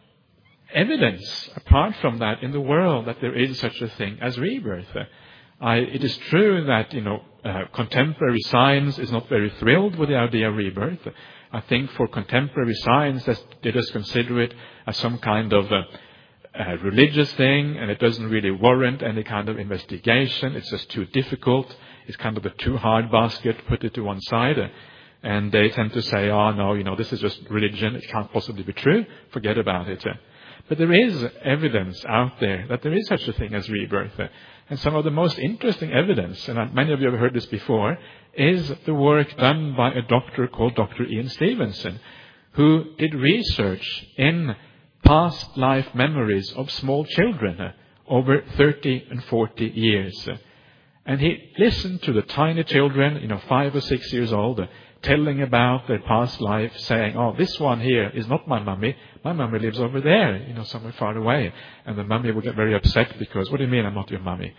evidence apart from that in the world that there is such a thing as rebirth. I, it is true that, you know, uh, contemporary science is not very thrilled with the idea of rebirth. I think for contemporary science, they just consider it as some kind of uh, uh, religious thing, and it doesn't really warrant any kind of investigation. It's just too difficult. It's kind of a too hard basket. Put it to one side. And they tend to say, oh, no, you know, this is just religion. It can't possibly be true. Forget about it. But there is evidence out there that there is such a thing as rebirth. And some of the most interesting evidence, and many of you have heard this before, is the work done by a doctor called Doctor Ian Stevenson, who did research in past life memories of small children over thirty and forty years. And he listened to the tiny children, you know, five or six years old, telling about their past life, saying, oh, this one here is not my mummy. My mummy lives over there, you know, somewhere far away. And the mummy would get very upset because, what do you mean I'm not your mummy?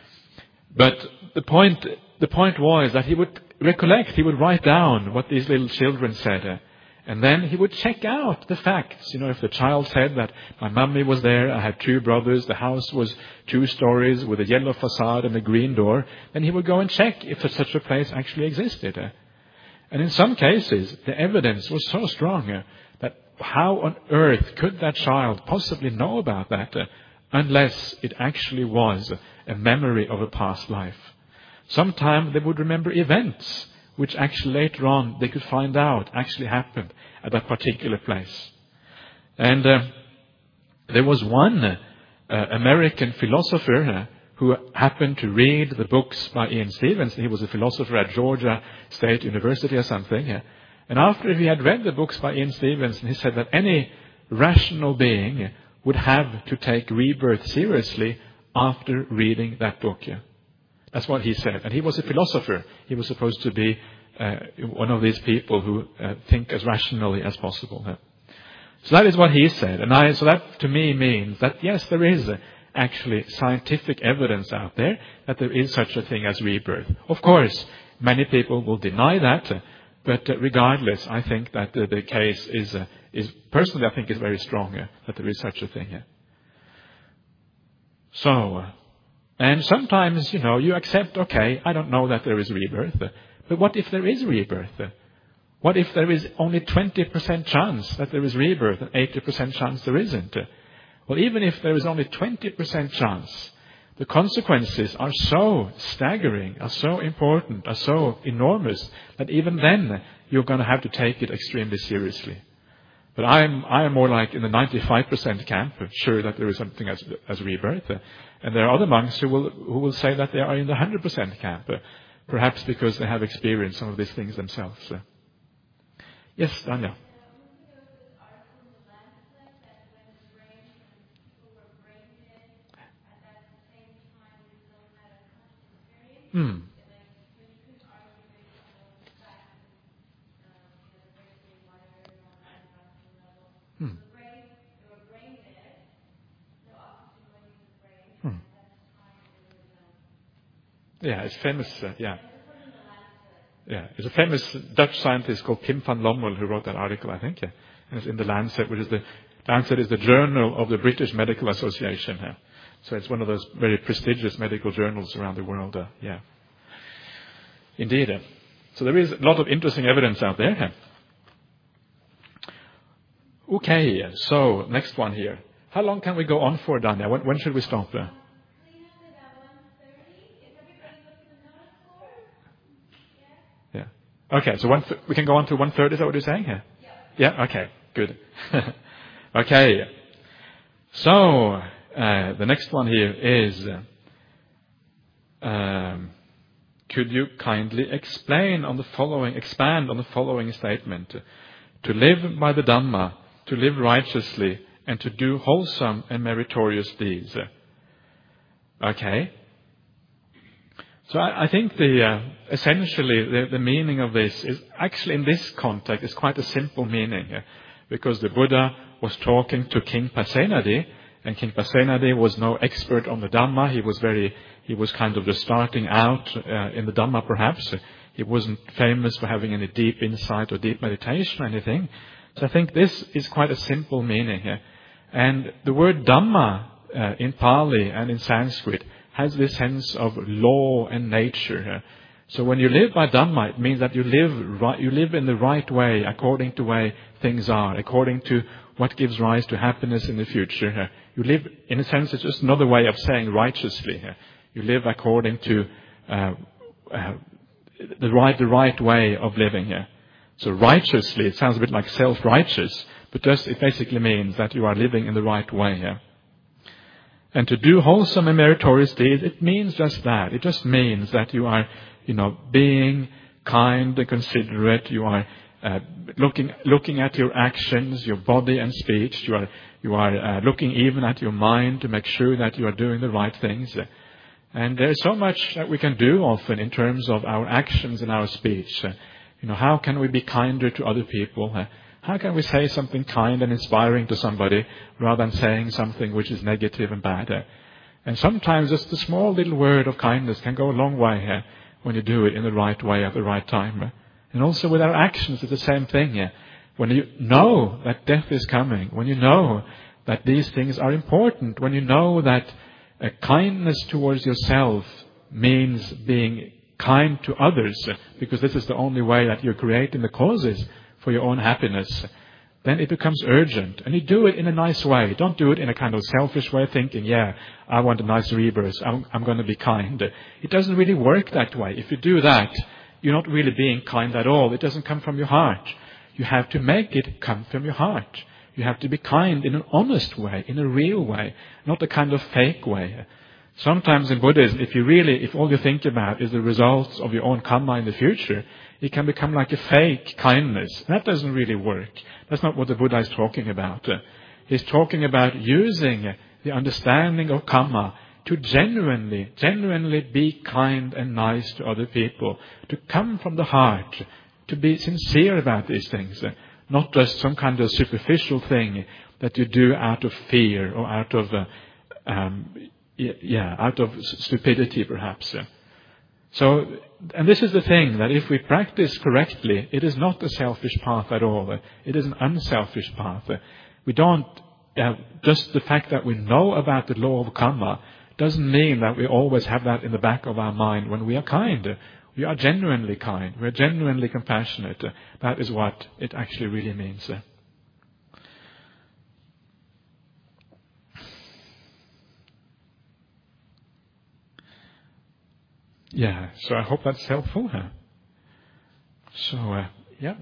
But the point, the point was that he would recollect, he would write down what these little children said. And then he would check out the facts. You know, if the child said that my mummy was there, I had two brothers, the house was two stories with a yellow facade and a green door, then he would go and check if such a place actually existed. And in some cases, the evidence was so strong uh, that how on earth could that child possibly know about that uh, unless it actually was a memory of a past life? Sometimes they would remember events which actually later on they could find out actually happened at that particular place. And uh, there was one uh, American philosopher uh, who happened to read the books by Ian Stevenson. He was a philosopher at Georgia State University or something. And after he had read the books by Ian Stevenson, he said that any rational being would have to take rebirth seriously after reading that book. That's what he said. And he was a philosopher. He was supposed to be uh, one of these people who uh, think as rationally as possible. So that is what he said. And I, so that to me means that, yes, there is a actually scientific evidence out there that there is such a thing as rebirth. Of course, many people will deny that, but regardless, I think that the, the case is, uh, is personally, I think, is very strong uh, that there is such a thing. So, and sometimes, you know, you accept, okay, I don't know that there is rebirth, but what if there is rebirth? What if there is only twenty percent chance that there is rebirth and eighty percent chance there isn't? Well, even if there is only twenty percent chance, the consequences are so staggering, are so important, are so enormous, that even then you're going to have to take it extremely seriously. But I'm, I am more like in the ninety-five percent camp, sure that there is something as, as rebirth. And there are other monks who will, who will say that they are in the one hundred percent camp, perhaps because they have experienced some of these things themselves. Yes, Daniel. Hmm. Hmm. Hmm. Yeah, it's famous. Uh, yeah, yeah, it's a famous Dutch scientist called Pim van Lommel who wrote that article, I think. Yeah, and it's in the Lancet, which is the Lancet is the journal of the British Medical Association. Yeah. So it's one of those very prestigious medical journals around the world. Uh, yeah, indeed. Uh, so there is a lot of interesting evidence out there. Yeah. Okay, so next one here. How long can we go on for, Dania? When, when should we stop there? Yeah. Okay, so one th- we can go on to one thirty, is that what you're saying here? Yeah. Yeah, okay, good. Okay. So, uh, the next one here is, uh, um, could you kindly explain on the following, expand on the following statement? To live by the Dhamma, to live righteously, and to do wholesome and meritorious deeds. Okay. So I, I think the uh, essentially the, the meaning of this is actually in this context is quite a simple meaning, uh, because the Buddha was talking to King Pasenadi, And King Pasenadi was no expert on the Dhamma. He was very, he was kind of just starting out uh, in the Dhamma perhaps. He wasn't famous for having any deep insight or deep meditation or anything. So I think this is quite a simple meaning here. And the word Dhamma uh, in Pali and in Sanskrit has this sense of law and nature here. So when you live by Dhamma, it means that you live right, you live in the right way, according to the way things are, according to what gives rise to happiness in the future. You live, in a sense, it's just another way of saying righteously. You live according to uh, uh, the right, the right way of living here. So righteously, it sounds a bit like self-righteous, but just it basically means that you are living in the right way here. And to do wholesome and meritorious deeds, it means just that. It just means that you are, you know, being kind and considerate. You are uh, looking looking at your actions, your body and speech. You are you are uh, looking even at your mind to make sure that you are doing the right things. And there is so much that we can do often in terms of our actions and our speech. Uh, you know, how can we be kinder to other people? Uh, How can we say something kind and inspiring to somebody rather than saying something which is negative and bad? And sometimes just a small little word of kindness can go a long way when you do it in the right way at the right time. And also with our actions, it's the same thing. When you know that death is coming, when you know that these things are important, when you know that a kindness towards yourself means being kind to others, because this is the only way that you're creating the causes for your own happiness, then it becomes urgent. And you do it in a nice way. Don't do it in a kind of selfish way of thinking, yeah, I want a nice rebirth, I'm, I'm going to be kind. It doesn't really work that way. If you do that, you're not really being kind at all. It doesn't come from your heart. You have to make it come from your heart. You have to be kind in an honest way, in a real way, not a kind of fake way. Sometimes in Buddhism, if you really, if all you think about is the results of your own karma in the future, it can become like a fake kindness. That doesn't really work. That's not what the Buddha is talking about. He's talking about using the understanding of karma to genuinely, genuinely be kind and nice to other people, to come from the heart, to be sincere about these things, not just some kind of superficial thing that you do out of fear or out of, uh, um, yeah, out of stupidity perhaps. So, and this is the thing, that if we practice correctly, it is not a selfish path at all. It is an unselfish path. We don't, uh, just the fact that we know about the law of karma doesn't mean that we always have that in the back of our mind when we are kind. We are genuinely kind. We are genuinely compassionate. That is what it actually really means. Yeah, so I hope that's helpful. Huh? So, uh, yeah.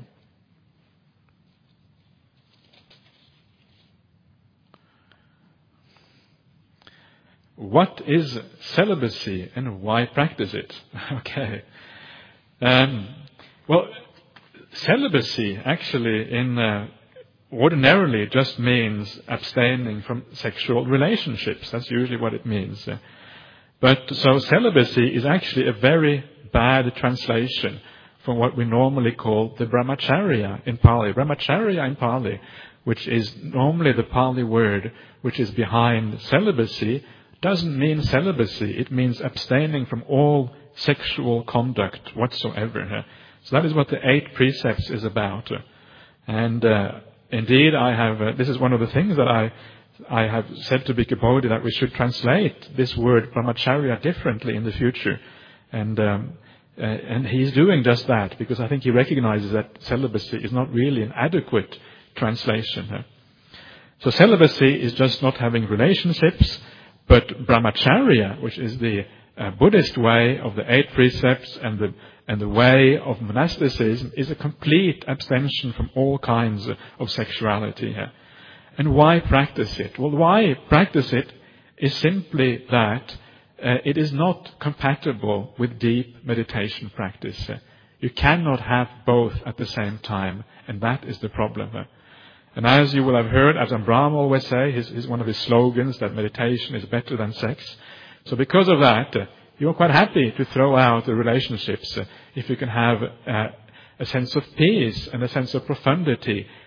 What is celibacy and why practice it? Okay. Um, well, celibacy actually in uh, ordinarily just means abstaining from sexual relationships. That's usually what it means. Uh, But so celibacy is actually a very bad translation from what we normally call the brahmacharya in Pali. Brahmacharya in Pali, which is normally the Pali word which is behind celibacy, doesn't mean celibacy. It means abstaining from all sexual conduct whatsoever. So that is what the eight precepts is about. And uh, indeed, I have. Uh, this is one of the things that I. I have said to Bhikkhu Bodhi that we should translate this word brahmacharya differently in the future. And um, uh, and he's doing just that, because I think he recognizes that celibacy is not really an adequate translation. So celibacy is just not having relationships, but brahmacharya, which is the uh, Buddhist way of the eight precepts and the and the way of monasticism, is a complete abstention from all kinds of sexuality. And why practice it? Well, why practice it is simply that uh, it is not compatible with deep meditation practice. Uh, you cannot have both at the same time, and that is the problem. Uh, and as you will have heard, Ajahn Brahm always say, his, his one of his slogans, that meditation is better than sex. So because of that, uh, you are quite happy to throw out the relationships uh, if you can have uh, a sense of peace and a sense of profundity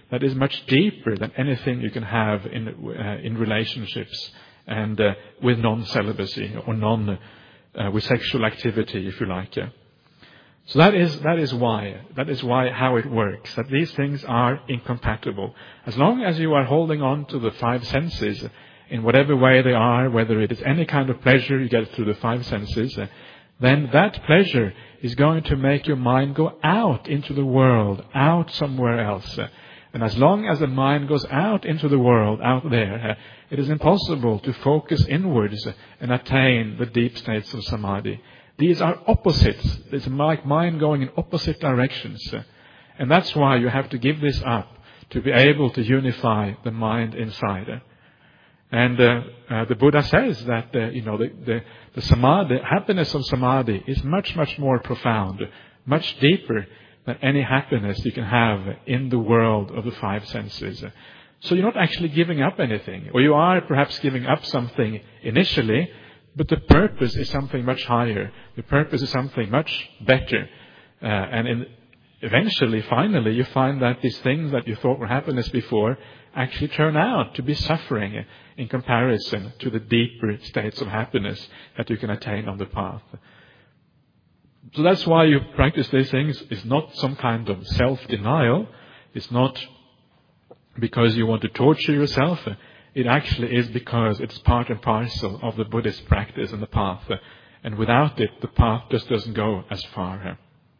that is much deeper than anything you can have in uh, in relationships and uh, with non-celibacy or non uh, with sexual activity, if you like. Yeah. So that is that is why that is why how it works. That these things are incompatible. As long as you are holding on to the five senses in whatever way they are, whether it is any kind of pleasure you get through the five senses, uh, then that pleasure is going to make your mind go out into the world, out somewhere else. And as long as the mind goes out into the world, out there, it is impossible to focus inwards and attain the deep states of samadhi. These are opposites. It's like mind going in opposite directions. And that's why you have to give this up to be able to unify the mind inside. And uh, uh, the Buddha says that uh, you know the, the, the samadhi, happiness of samadhi is much, much more profound, much deeper than any happiness you can have in the world of the five senses. So you're not actually giving up anything, or you are perhaps giving up something initially, but the purpose is something much higher. The purpose is something much better. Uh, and in, eventually, finally, you find that these things that you thought were happiness before actually turn out to be suffering in comparison to the deeper states of happiness that you can attain on the path. So that's why you practice these things. It's not some kind of self-denial. It's not because you want to torture yourself. It actually is because it's part and parcel of the Buddhist practice and the path. And without it, the path just doesn't go as far.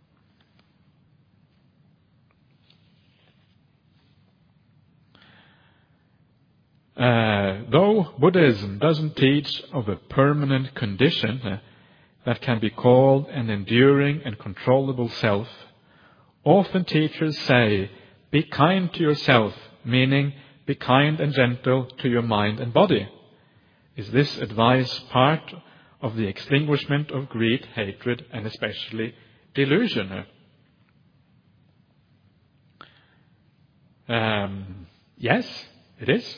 Uh, though Buddhism doesn't teach of a permanent condition uh, that can be called an enduring and controllable self, often teachers say, be kind to yourself, meaning be kind and gentle to your mind and body. Is this advice part of the extinguishment of greed, hatred, and especially delusion? Um, yes, it is.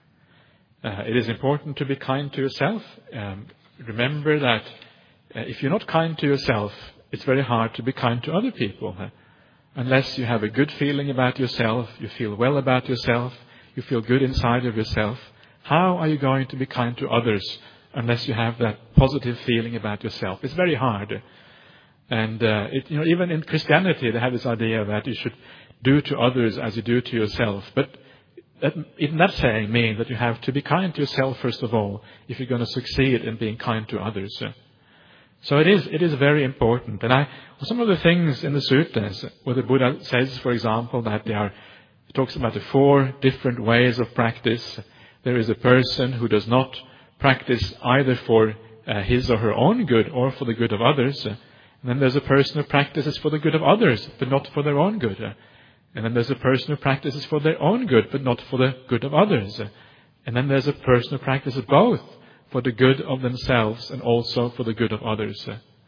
Uh, it is important to be kind to yourself. Um, remember that uh, if you're not kind to yourself, it's very hard to be kind to other people. Uh, unless you have a good feeling about yourself, you feel well about yourself, you feel good inside of yourself, how are you going to be kind to others unless you have that positive feeling about yourself? It's very hard. And uh, it, you know, even in Christianity, they have this idea that you should do to others as you do to yourself. But that, in that saying means that you have to be kind to yourself first of all if you're going to succeed in being kind to others. So it is it is very important. And I some of the things in the suttas where the Buddha says, for example, that there are, he talks about the four different ways of practice. There is a person who does not practice either for uh, his or her own good or for the good of others. And then there's a person who practices for the good of others, but not for their own good. And then there's a person who practices for their own good, but not for the good of others. And then there's a person who practices both for the good of themselves and also for the good of others.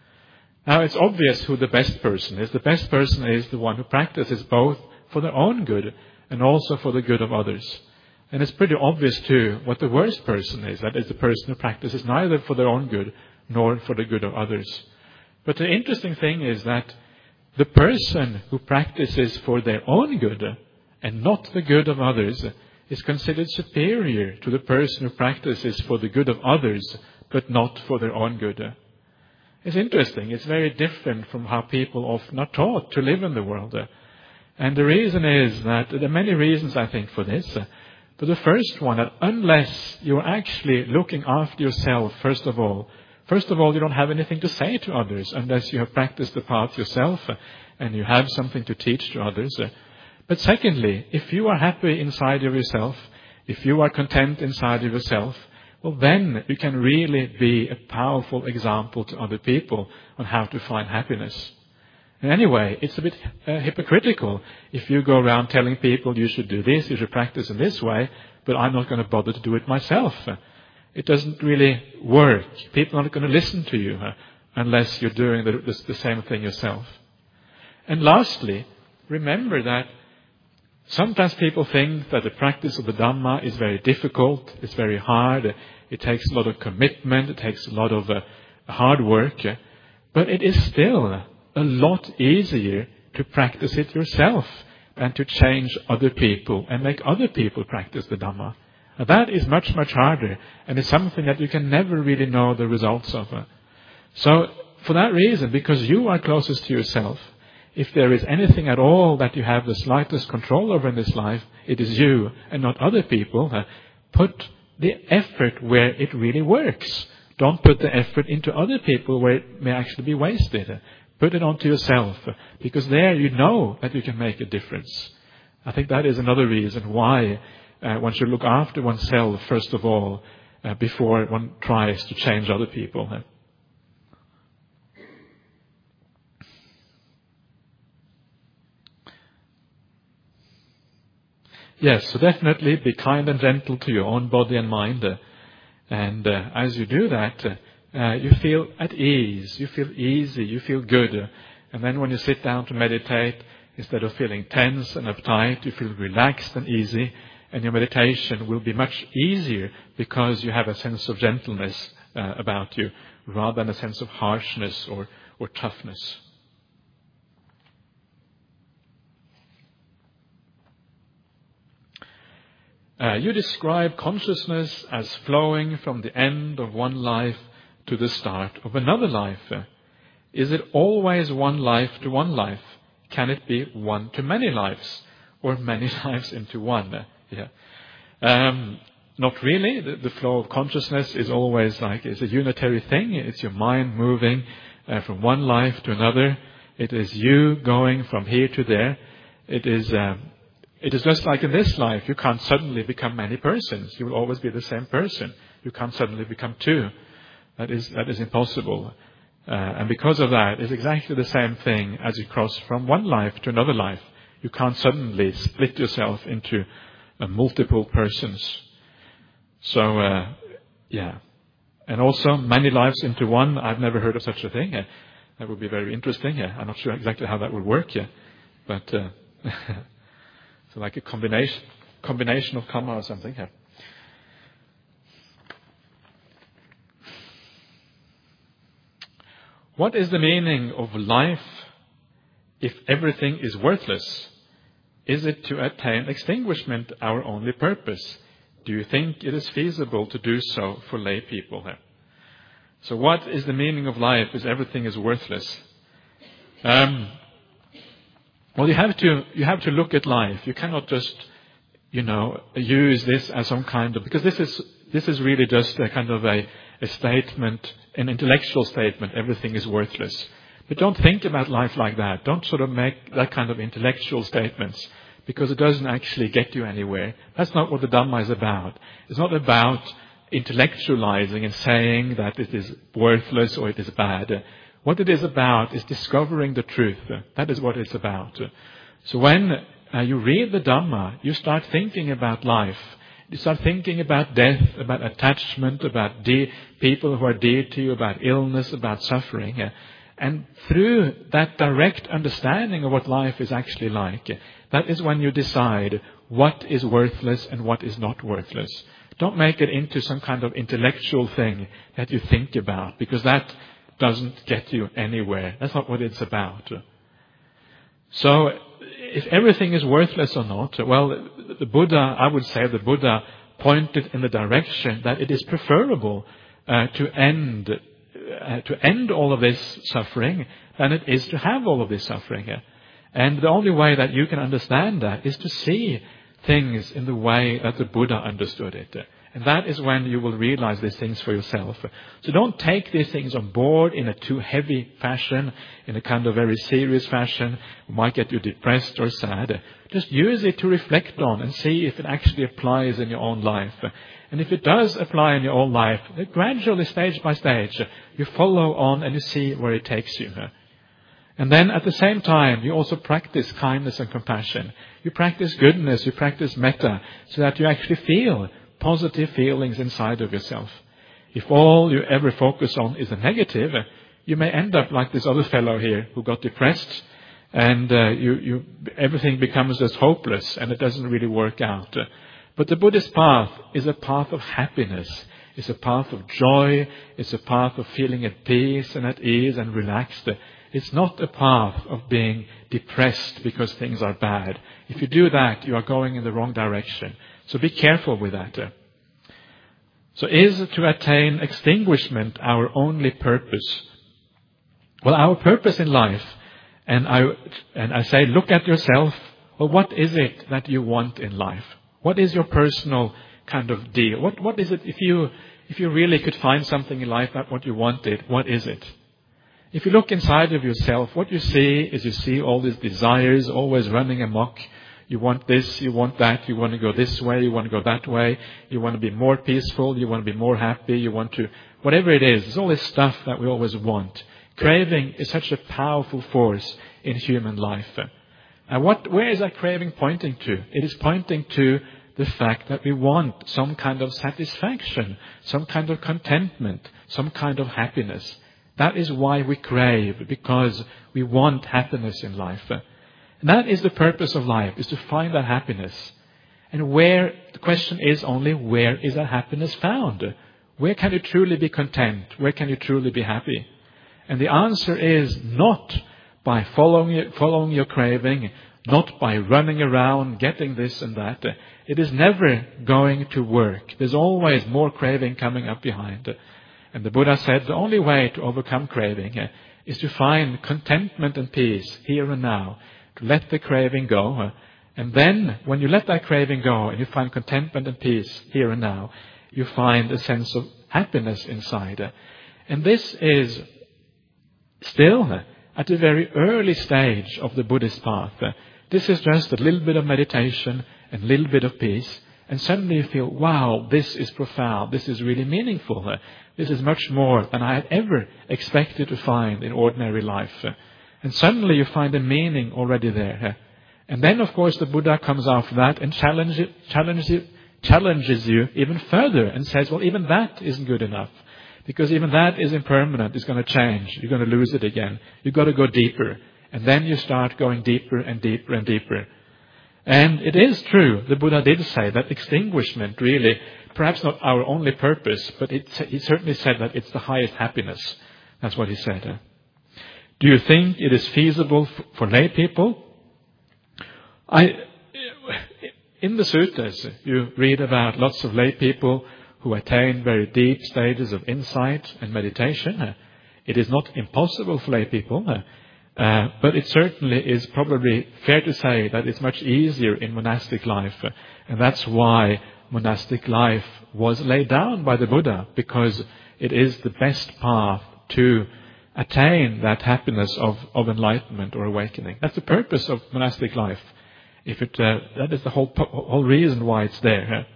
Now, it's obvious who the best person is. The best person is the one who practices both for their own good and also for the good of others. And it's pretty obvious, too, what the worst person is. That is the person who practices neither for their own good nor for the good of others. But the interesting thing is that the person who practices for their own good and not the good of others is considered superior to the person who practices for the good of others but not for their own good. It's interesting. It's very different from how people often are taught to live in the world. And the reason is that there are many reasons, I think, for this. But the first one, that unless you're actually looking after yourself, first of all, First of all, you don't have anything to say to others unless you have practiced the path yourself and you have something to teach to others. But secondly, if you are happy inside of yourself, if you are content inside of yourself, well, then you can really be a powerful example to other people on how to find happiness. And anyway, it's a bit uh, hypocritical if you go around telling people you should do this, you should practice in this way, but I'm not going to bother to do it myself. It doesn't really work. People aren't going to listen to you uh, unless you're doing the, the, the same thing yourself. And lastly, remember that sometimes people think that the practice of the Dhamma is very difficult, it's very hard, it takes a lot of commitment, it takes a lot of uh, hard work, uh, but it is still a lot easier to practice it yourself and to change other people and make other people practice the Dhamma. Now, that is much, much harder, and it's something that you can never really know the results of. So, for that reason, because you are closest to yourself, if there is anything at all that you have the slightest control over in this life, it is you and not other people. Put the effort where it really works. Don't put the effort into other people where it may actually be wasted. Put it onto yourself, because there you know that you can make a difference. I think that is another reason why uh, one should look after oneself first of all, uh, before one tries to change other people. Yes, so definitely be kind and gentle to your own body and mind. Uh, and uh, as you do that, uh, Uh, you feel at ease, you feel easy, you feel good. And then when you sit down to meditate, instead of feeling tense and uptight, you feel relaxed and easy. And your meditation will be much easier because you have a sense of gentleness uh, about you, rather than a sense of harshness or, or toughness. Uh, you describe consciousness as flowing from the end of one life to the start of another life. Is it always one life to one life? Can it be one to many lives, or many lives into one? Yeah, um, not really. The, the flow of consciousness is always like it's a unitary thing. It's your mind moving uh, from one life to another. It is you going from here to there. It is. Um, it is just like in this life. You can't suddenly become many persons. You will always be the same person. You can't suddenly become two. That is, that is impossible. Uh, and because of that, it's exactly the same thing as you cross from one life to another life. You can't suddenly split yourself into uh, multiple persons. So, uh, yeah. And also, many lives into one. I've never heard of such a thing. Uh, that would be very interesting. Uh, I'm not sure exactly how that would work. Yeah. But, uh, so like a combination, combination of karma or something. Yeah. What is the meaning of life if everything is worthless? Is it to attain extinguishment our only purpose? Do you think it is feasible to do so for lay people? So what is the meaning of life if everything is worthless? Um, well, you have to you have to look at life. You cannot just, you know, use this as some kind of, because this is this is really just a kind of a, a statement, an intellectual statement. Everything is worthless. But don't think about life like that. Don't sort of make that kind of intellectual statements, because it doesn't actually get you anywhere. That's not what the Dhamma is about. It's not about intellectualizing and saying that it is worthless or it is bad. What it is about is discovering the truth. That is what it's about. So when uh, you read the Dhamma, you start thinking about life. You start thinking about death, about attachment, about de- people who are dear to you, about illness, about suffering. And through that direct understanding of what life is actually like, that is when you decide what is worthless and what is not worthless. Don't make it into some kind of intellectual thing that you think about, because that doesn't get you anywhere. That's not what it's about. So, if everything is worthless or not, well, the Buddha, I would say the Buddha pointed in the direction that it is preferable uh, to end uh, to end all of this suffering than it is to have all of this suffering. And the only way that you can understand that is to see things in the way that the Buddha understood it. And that is when you will realize these things for yourself. So don't take these things on board in a too heavy fashion, in a kind of very serious fashion. It might get you depressed or sad. Just use it to reflect on and see if it actually applies in your own life. And if it does apply in your own life, gradually, stage by stage, you follow on and you see where it takes you. And then at the same time, you also practice kindness and compassion. You practice goodness, you practice metta, so that you actually feel positive feelings inside of yourself. If all you ever focus on is a negative, you may end up like this other fellow here who got depressed, and uh, you, you, everything becomes just hopeless and it doesn't really work out. But the Buddhist path is a path of happiness. It's a path of joy. It's a path of feeling at peace and at ease and relaxed. It's not a path of being depressed because things are bad. If you do that, you are going in the wrong direction. So be careful with that. So is to attain extinguishment our only purpose? Well, our purpose in life, and I, and I say, look at yourself. Well, what is it that you want in life? What is your personal kind of deal? What, what is it, if you, if you really could find something in life that what you wanted, what is it? If you look inside of yourself, what you see is you see all these desires always running amok. You want this, you want that, you want to go this way, you want to go that way, you want to be more peaceful, you want to be more happy, you want to, whatever it is, it's all this stuff that we always want. Craving is such a powerful force in human life. And what, where is that craving pointing to? It is pointing to the fact that we want some kind of satisfaction, some kind of contentment, some kind of happiness. That is why we crave, because we want happiness in life. And that is the purpose of life, is to find that happiness. And where, the question is only, where is that happiness found? Where can you truly be content? Where can you truly be happy? And the answer is not by following, following your craving, not by running around, getting this and that. It is never going to work. There's always more craving coming up behind. And the Buddha said the only way to overcome craving is to find contentment and peace here and now, to let the craving go. And then when you let that craving go and you find contentment and peace here and now, you find a sense of happiness inside. And this is still at a very early stage of the Buddhist path. This is just a little bit of meditation and a little bit of peace. And suddenly you feel, wow, this is profound. This is really meaningful. This is much more than I had ever expected to find in ordinary life. And suddenly you find a meaning already there. And then, of course, the Buddha comes after that and challenge, challenge, challenges you even further and says, well, even that isn't good enough. Because even that is impermanent. It's going to change. You're going to lose it again. You've got to go deeper. And then you start going deeper and deeper and deeper. And it is true, the Buddha did say that extinguishment really, perhaps not our only purpose, but it, he certainly said that it's the highest happiness. That's what he said. Do you think it is feasible for lay people? I, in the suttas, you read about lots of lay people who attain very deep stages of insight and meditation. It is not impossible for lay people. Uh, but it certainly is probably fair to say that it's much easier in monastic life. And that's why monastic life was laid down by the Buddha, because it is the best path to attain that happiness of, of enlightenment or awakening. That's the purpose of monastic life. If it, uh, that is the whole, whole reason why it's there.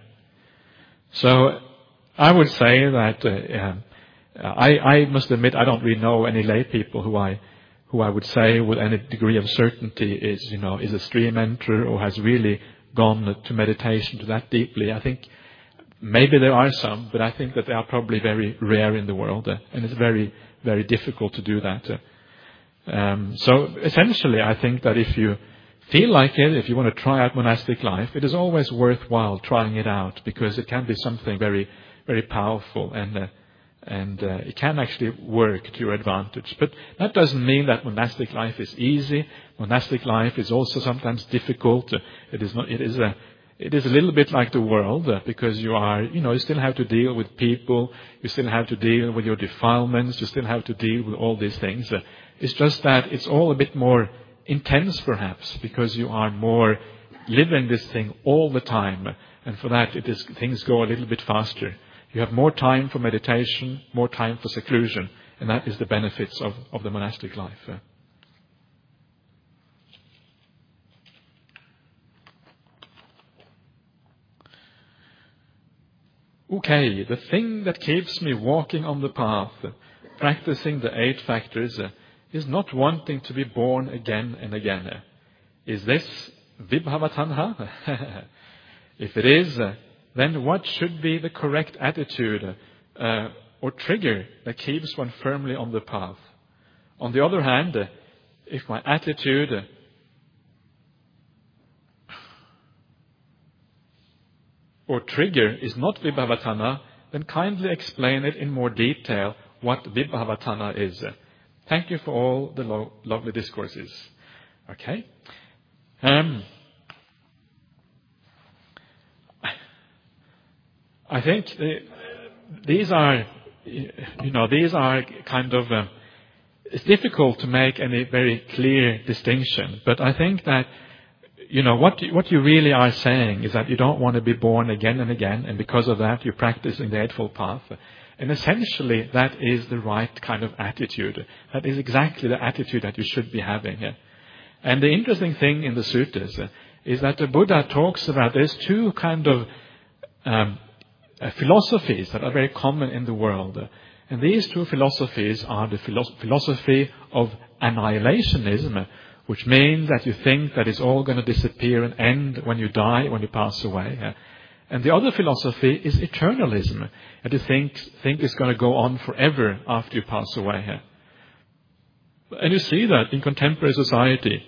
So I would say that uh, I, I must admit I don't really know any lay people who I who I would say with any degree of certainty is, you know, is a stream enterer or has really gone to meditation to that deeply. I think maybe there are some, but I think that they are probably very rare in the world, uh, and it's very, very difficult to do that. Uh, um, so essentially, I think that if you feel like it, if you want to try out monastic life, it is always worthwhile trying it out, because it can be something very, very powerful, and uh, And uh, it can actually work to your advantage. But that doesn't mean that monastic life is easy. Monastic life is also sometimes difficult. It is not. It is a. It is a little bit like the world, uh, because you are, you know, you still have to deal with people. You still have to deal with your defilements. You still have to deal with all these things. Uh, it's just that it's all a bit more intense, perhaps, because you are more living this thing all the time, and for that, it is things go a little bit faster. You have more time for meditation, more time for seclusion, and that is the benefits of, of the monastic life. Okay, the thing that keeps me walking on the path, practicing the eight factors, is not wanting to be born again and again. Is this vibhavatanha? If it is, then what should be the correct attitude uh, or trigger that keeps one firmly on the path? On the other hand, if my attitude or trigger is not vibhavatana, then kindly explain it in more detail what vibhavatana is. Thank you for all the lo- lovely discourses. Okay. Um, I think the, these are, you know, these are kind of, um, it's difficult to make any very clear distinction, but I think that, you know, what you, what you really are saying is that you don't want to be born again and again, and because of that you're practicing the Eightfold Path. And essentially that is the right kind of attitude. That is exactly the attitude that you should be having. And the interesting thing in the suttas is that the Buddha talks about there's two kind of um, uh, philosophies that are very common in the world. And these two philosophies are the philo- philosophy of annihilationism, which means that you think that it's all going to disappear and end when you die, when you pass away. And the other philosophy is eternalism, that you think, think it's going to go on forever after you pass away. And you see that in contemporary society.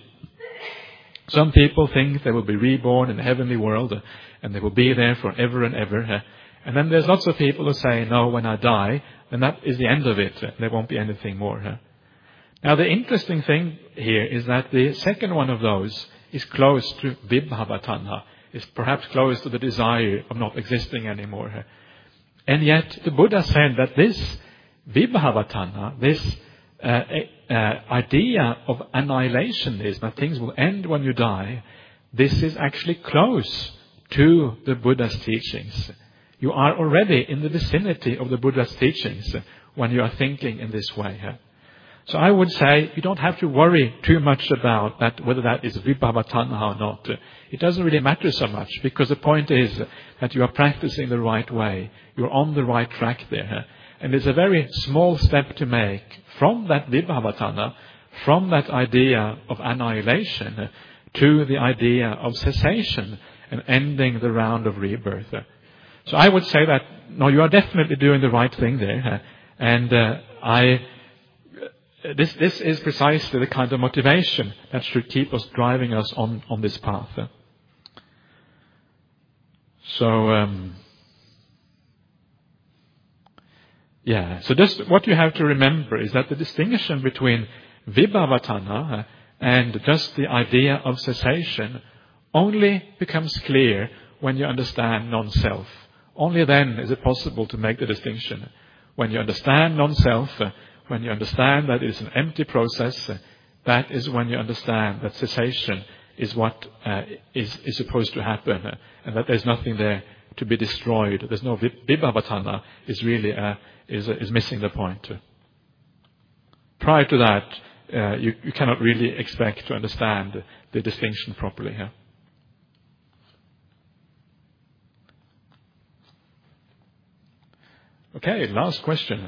Some people think they will be reborn in the heavenly world and they will be there forever and ever. And then there's lots of people who say, no, when I die, then that is the end of it. There won't be anything more. Now, the interesting thing here is that the second one of those is close to vibhavatanha, is perhaps close to the desire of not existing anymore. And yet, the Buddha said that this vibhavatanha, this uh, uh, idea of annihilationism, that things will end when you die, this is actually close to the Buddha's teachings. You are already in the vicinity of the Buddha's teachings when you are thinking in this way. So I would say you don't have to worry too much about that, whether that is vibhavatanha or not. It doesn't really matter so much, because the point is that you are practicing the right way. You're on the right track there. And it's a very small step to make from that vibhavatanha, from that idea of annihilation, to the idea of cessation and ending the round of rebirth. So I would say that, no, you are definitely doing the right thing there. And uh, I... This, this is precisely the kind of motivation that should keep us driving us on, on this path. So, um, yeah, so just what you have to remember is that the distinction between vibhavatanha and just the idea of cessation only becomes clear when you understand non-self. Only then is it possible to make the distinction. When you understand non-self, when you understand that it is an empty process, that is when you understand that cessation is what uh, is, is supposed to happen, uh, and that there's nothing there to be destroyed. There's no vibhavatanha is really uh, is uh, is missing the point. Prior to that, uh, you, you cannot really expect to understand the distinction properly here. Okay, last question.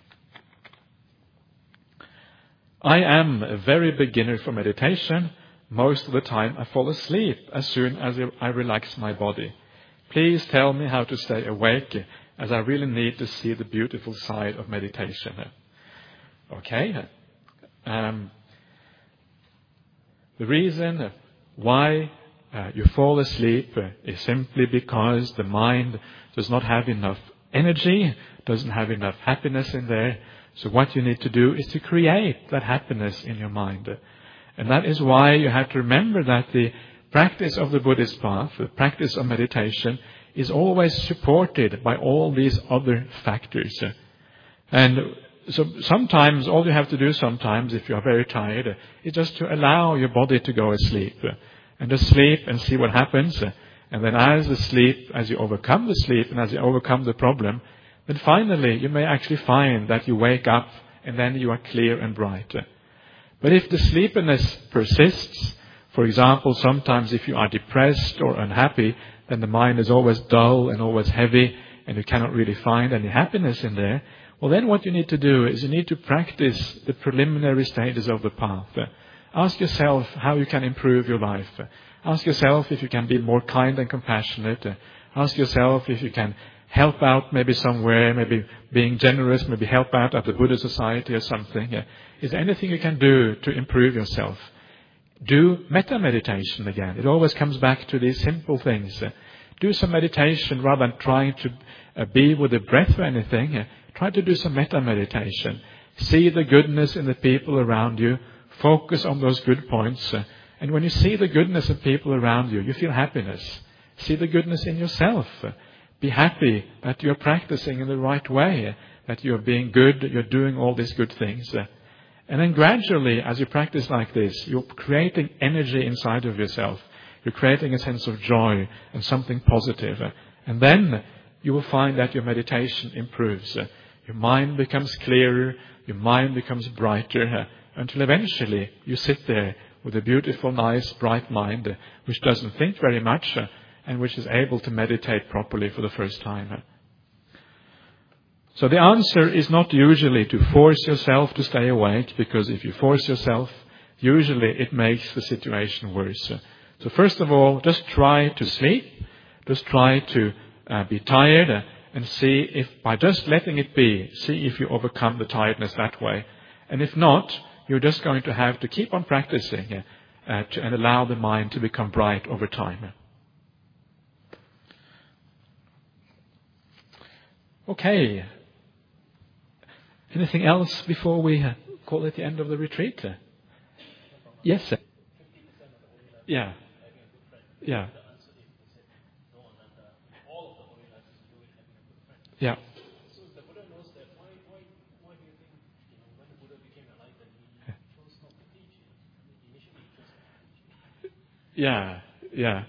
I am a very beginner for meditation. Most of the time I fall asleep as soon as I relax my body. Please tell me how to stay awake, as I really need to see the beautiful side of meditation. Okay. Um, the reason why uh, you fall asleep is simply because the mind does not have enough energy, doesn't have enough happiness in there. So what you need to do is to create that happiness in your mind. And that is why you have to remember that the practice of the Buddhist path, the practice of meditation, is always supported by all these other factors. And so sometimes, all you have to do sometimes, if you are very tired, is just to allow your body to go asleep. And just sleep and see what happens. And then as the sleep, as you overcome the sleep and as you overcome the problem, then finally you may actually find that you wake up and then you are clear and bright. But if the sleepiness persists, for example, sometimes if you are depressed or unhappy, then the mind is always dull and always heavy and you cannot really find any happiness in there, well then what you need to do is you need to practice the preliminary stages of the path. Ask yourself how you can improve your life. Ask yourself if you can be more kind and compassionate. Ask yourself if you can help out maybe somewhere, maybe being generous, maybe help out at the Buddha Society or something. Is there anything you can do to improve yourself? Do metta meditation again. It always comes back to these simple things. Do some meditation rather than trying to be with the breath or anything. Try to do some metta meditation. See the goodness in the people around you. Focus on those good points. And when you see the goodness in people around you, you feel happiness. See the goodness in yourself. Be happy that you're practicing in the right way, that you're being good, you're doing all these good things. And then gradually, as you practice like this, you're creating energy inside of yourself. You're creating a sense of joy and something positive. And then you will find that your meditation improves. Your mind becomes clearer, your mind becomes brighter, until eventually you sit there with a beautiful, nice, bright mind, which doesn't think very much, and which is able to meditate properly for the first time. So the answer is not usually to force yourself to stay awake, because if you force yourself, usually it makes the situation worse. So first of all, just try to sleep. Just try to uh, be tired uh, and see if, by just letting it be, see if you overcome the tiredness that way. And if not, you're just going to have to keep on practicing uh, uh, to, and allow the mind to become bright over time. Okay. Anything else before we uh, call it the end of the retreat? Uh, yes, sir. Yeah. Yeah. Yeah. So the Buddha knows that. Why, why, why do you think, you know, when the Buddha became enlightened, he chose not to teach? Initially, he chose not to teach. Yeah. Yeah.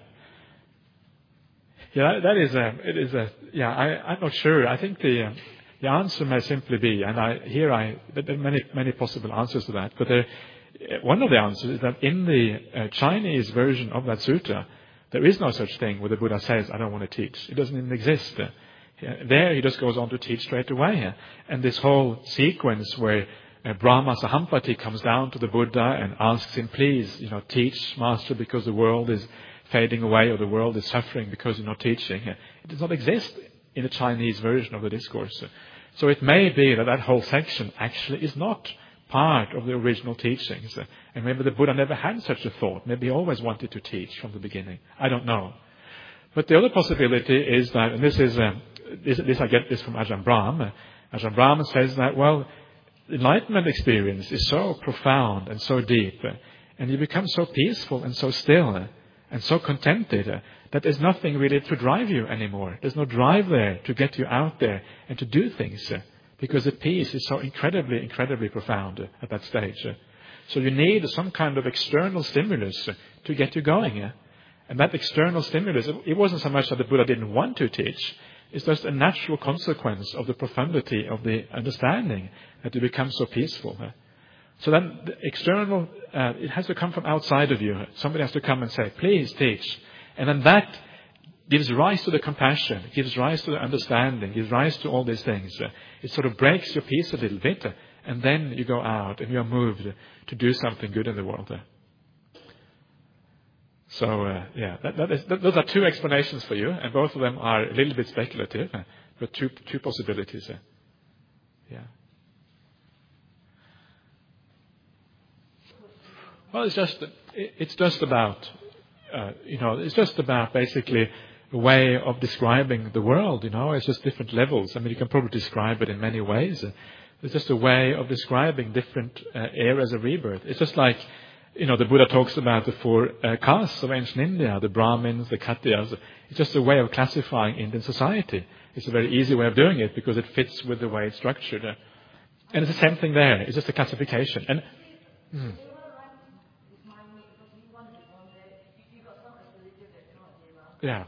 Yeah. That is a. It is a. Yeah. I. I'm not sure. I think the. Uh, the answer may simply be, and I here I. There are many many possible answers to that, but there, one of the answers is that in the uh, Chinese version of that sutta, there is no such thing where the Buddha says, "I don't want to teach." It doesn't even exist. There he just goes on to teach straight away. And this whole sequence where uh, Brahma Sahampati comes down to the Buddha and asks him, please, you know, teach, Master, because the world is fading away or the world is suffering because you're not teaching. It does not exist in the Chinese version of the discourse. So it may be that that whole section actually is not part of the original teachings. And maybe the Buddha never had such a thought. Maybe he always wanted to teach from the beginning. I don't know. But the other possibility is that, and this is... Um, This, this I get this from Ajahn Brahm. Ajahn Brahm says that, well, enlightenment experience is so profound and so deep, and you become so peaceful and so still and so contented that there's nothing really to drive you anymore. There's no drive there to get you out there and to do things, because the peace is so incredibly, incredibly profound at that stage. So you need some kind of external stimulus to get you going. And that external stimulus, it wasn't so much that the Buddha didn't want to teach. It's just a natural consequence of the profundity of the understanding that you become so peaceful. So then the external, uh, it has to come from outside of you. Somebody has to come and say, please teach. And then that gives rise to the compassion, gives rise to the understanding, gives rise to all these things. It sort of breaks your peace a little bit. And then you go out and you are moved to do something good in the world. So, uh, yeah, that, that is, that, those are two explanations for you, and both of them are a little bit speculative, uh, but two, two possibilities. Uh, yeah. Well, it's just, it's just about, uh, you know, it's just about basically a way of describing the world, you know, it's just different levels. I mean, you can probably describe it in many ways. Uh, it's just a way of describing different uh, eras of rebirth. It's just like, you know, the Buddha talks about the four uh, castes of ancient India, the Brahmins, the Khatriyas. It's just a way of classifying Indian society. It's a very easy way of doing it because it fits with the way it's structured. And it's the same thing there. It's just a classification. And mm. Yeah.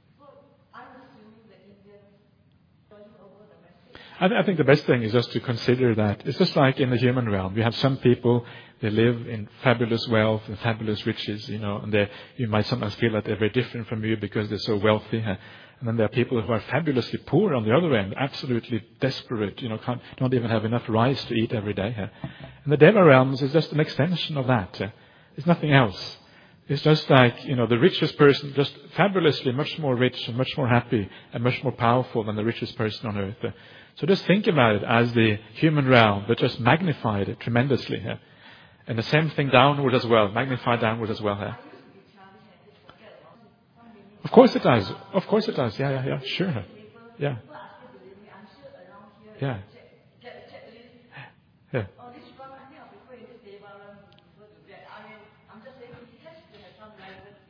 I, th- I think the best thing is just to consider that it's just like in the human realm. You have some people, they live in fabulous wealth and fabulous riches, you know, and you might sometimes feel that they're very different from you because they're so wealthy. Huh? And then there are people who are fabulously poor on the other end, absolutely desperate, you know, can't, don't even have enough rice to eat every day. Huh? And the Deva realms is just an extension of that. Huh? It's nothing else. It's just like, you know, the richest person, just fabulously much more rich and much more happy and much more powerful than the richest person on earth. Huh? So just think about it as the human realm, but just magnified it tremendously. Huh? And the same thing downward as well, magnified downward as well. Huh? Of course it does. Of course it does. Yeah, yeah, yeah. Sure. Yeah. Yeah. Yeah.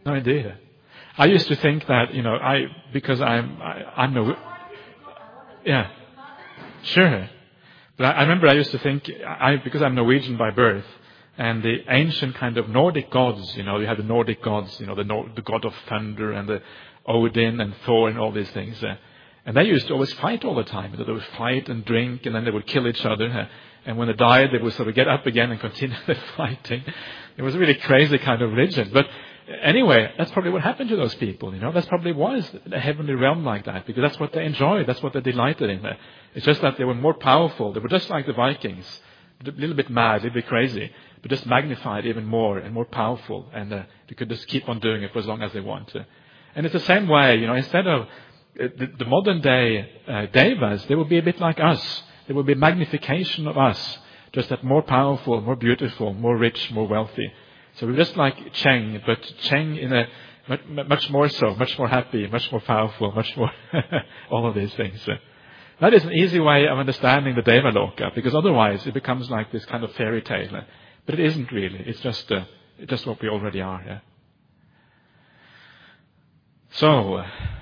No, indeed. I used to think that, you know, I, because I'm, I, I'm no, yeah, sure. But I, I remember I used to think, I, because I'm Norwegian by birth, and the ancient kind of Nordic gods, you know, you have the Nordic gods, you know, the, Nord, the god of thunder and the Odin and Thor and all these things. Uh, and they used to always fight all the time. They would fight and drink, and then they would kill each other. Uh, and when they died, they would sort of get up again and continue their fighting. It was a really crazy kind of religion. But anyway, that's probably what happened to those people, you know. That's probably was a heavenly realm like that, because that's what they enjoyed. That's what they delighted in. It's just that they were more powerful. They were just like the Vikings, a little bit mad, a little bit crazy, but just magnified even more and more powerful. And uh, they could just keep on doing it for as long as they want. Uh, and it's the same way, you know, instead of uh, the, the modern day uh, devas, they will be a bit like us. There will be magnification of us, just that more powerful, more beautiful, more rich, more wealthy. So we're just like Cheng, but Cheng in a much, much more so, much more happy, much more powerful, much more all of these things. That is an easy way of understanding the Devaloka, because otherwise it becomes like this kind of fairy tale. But it isn't really. It's just uh, it's just what we already are. Yeah? So.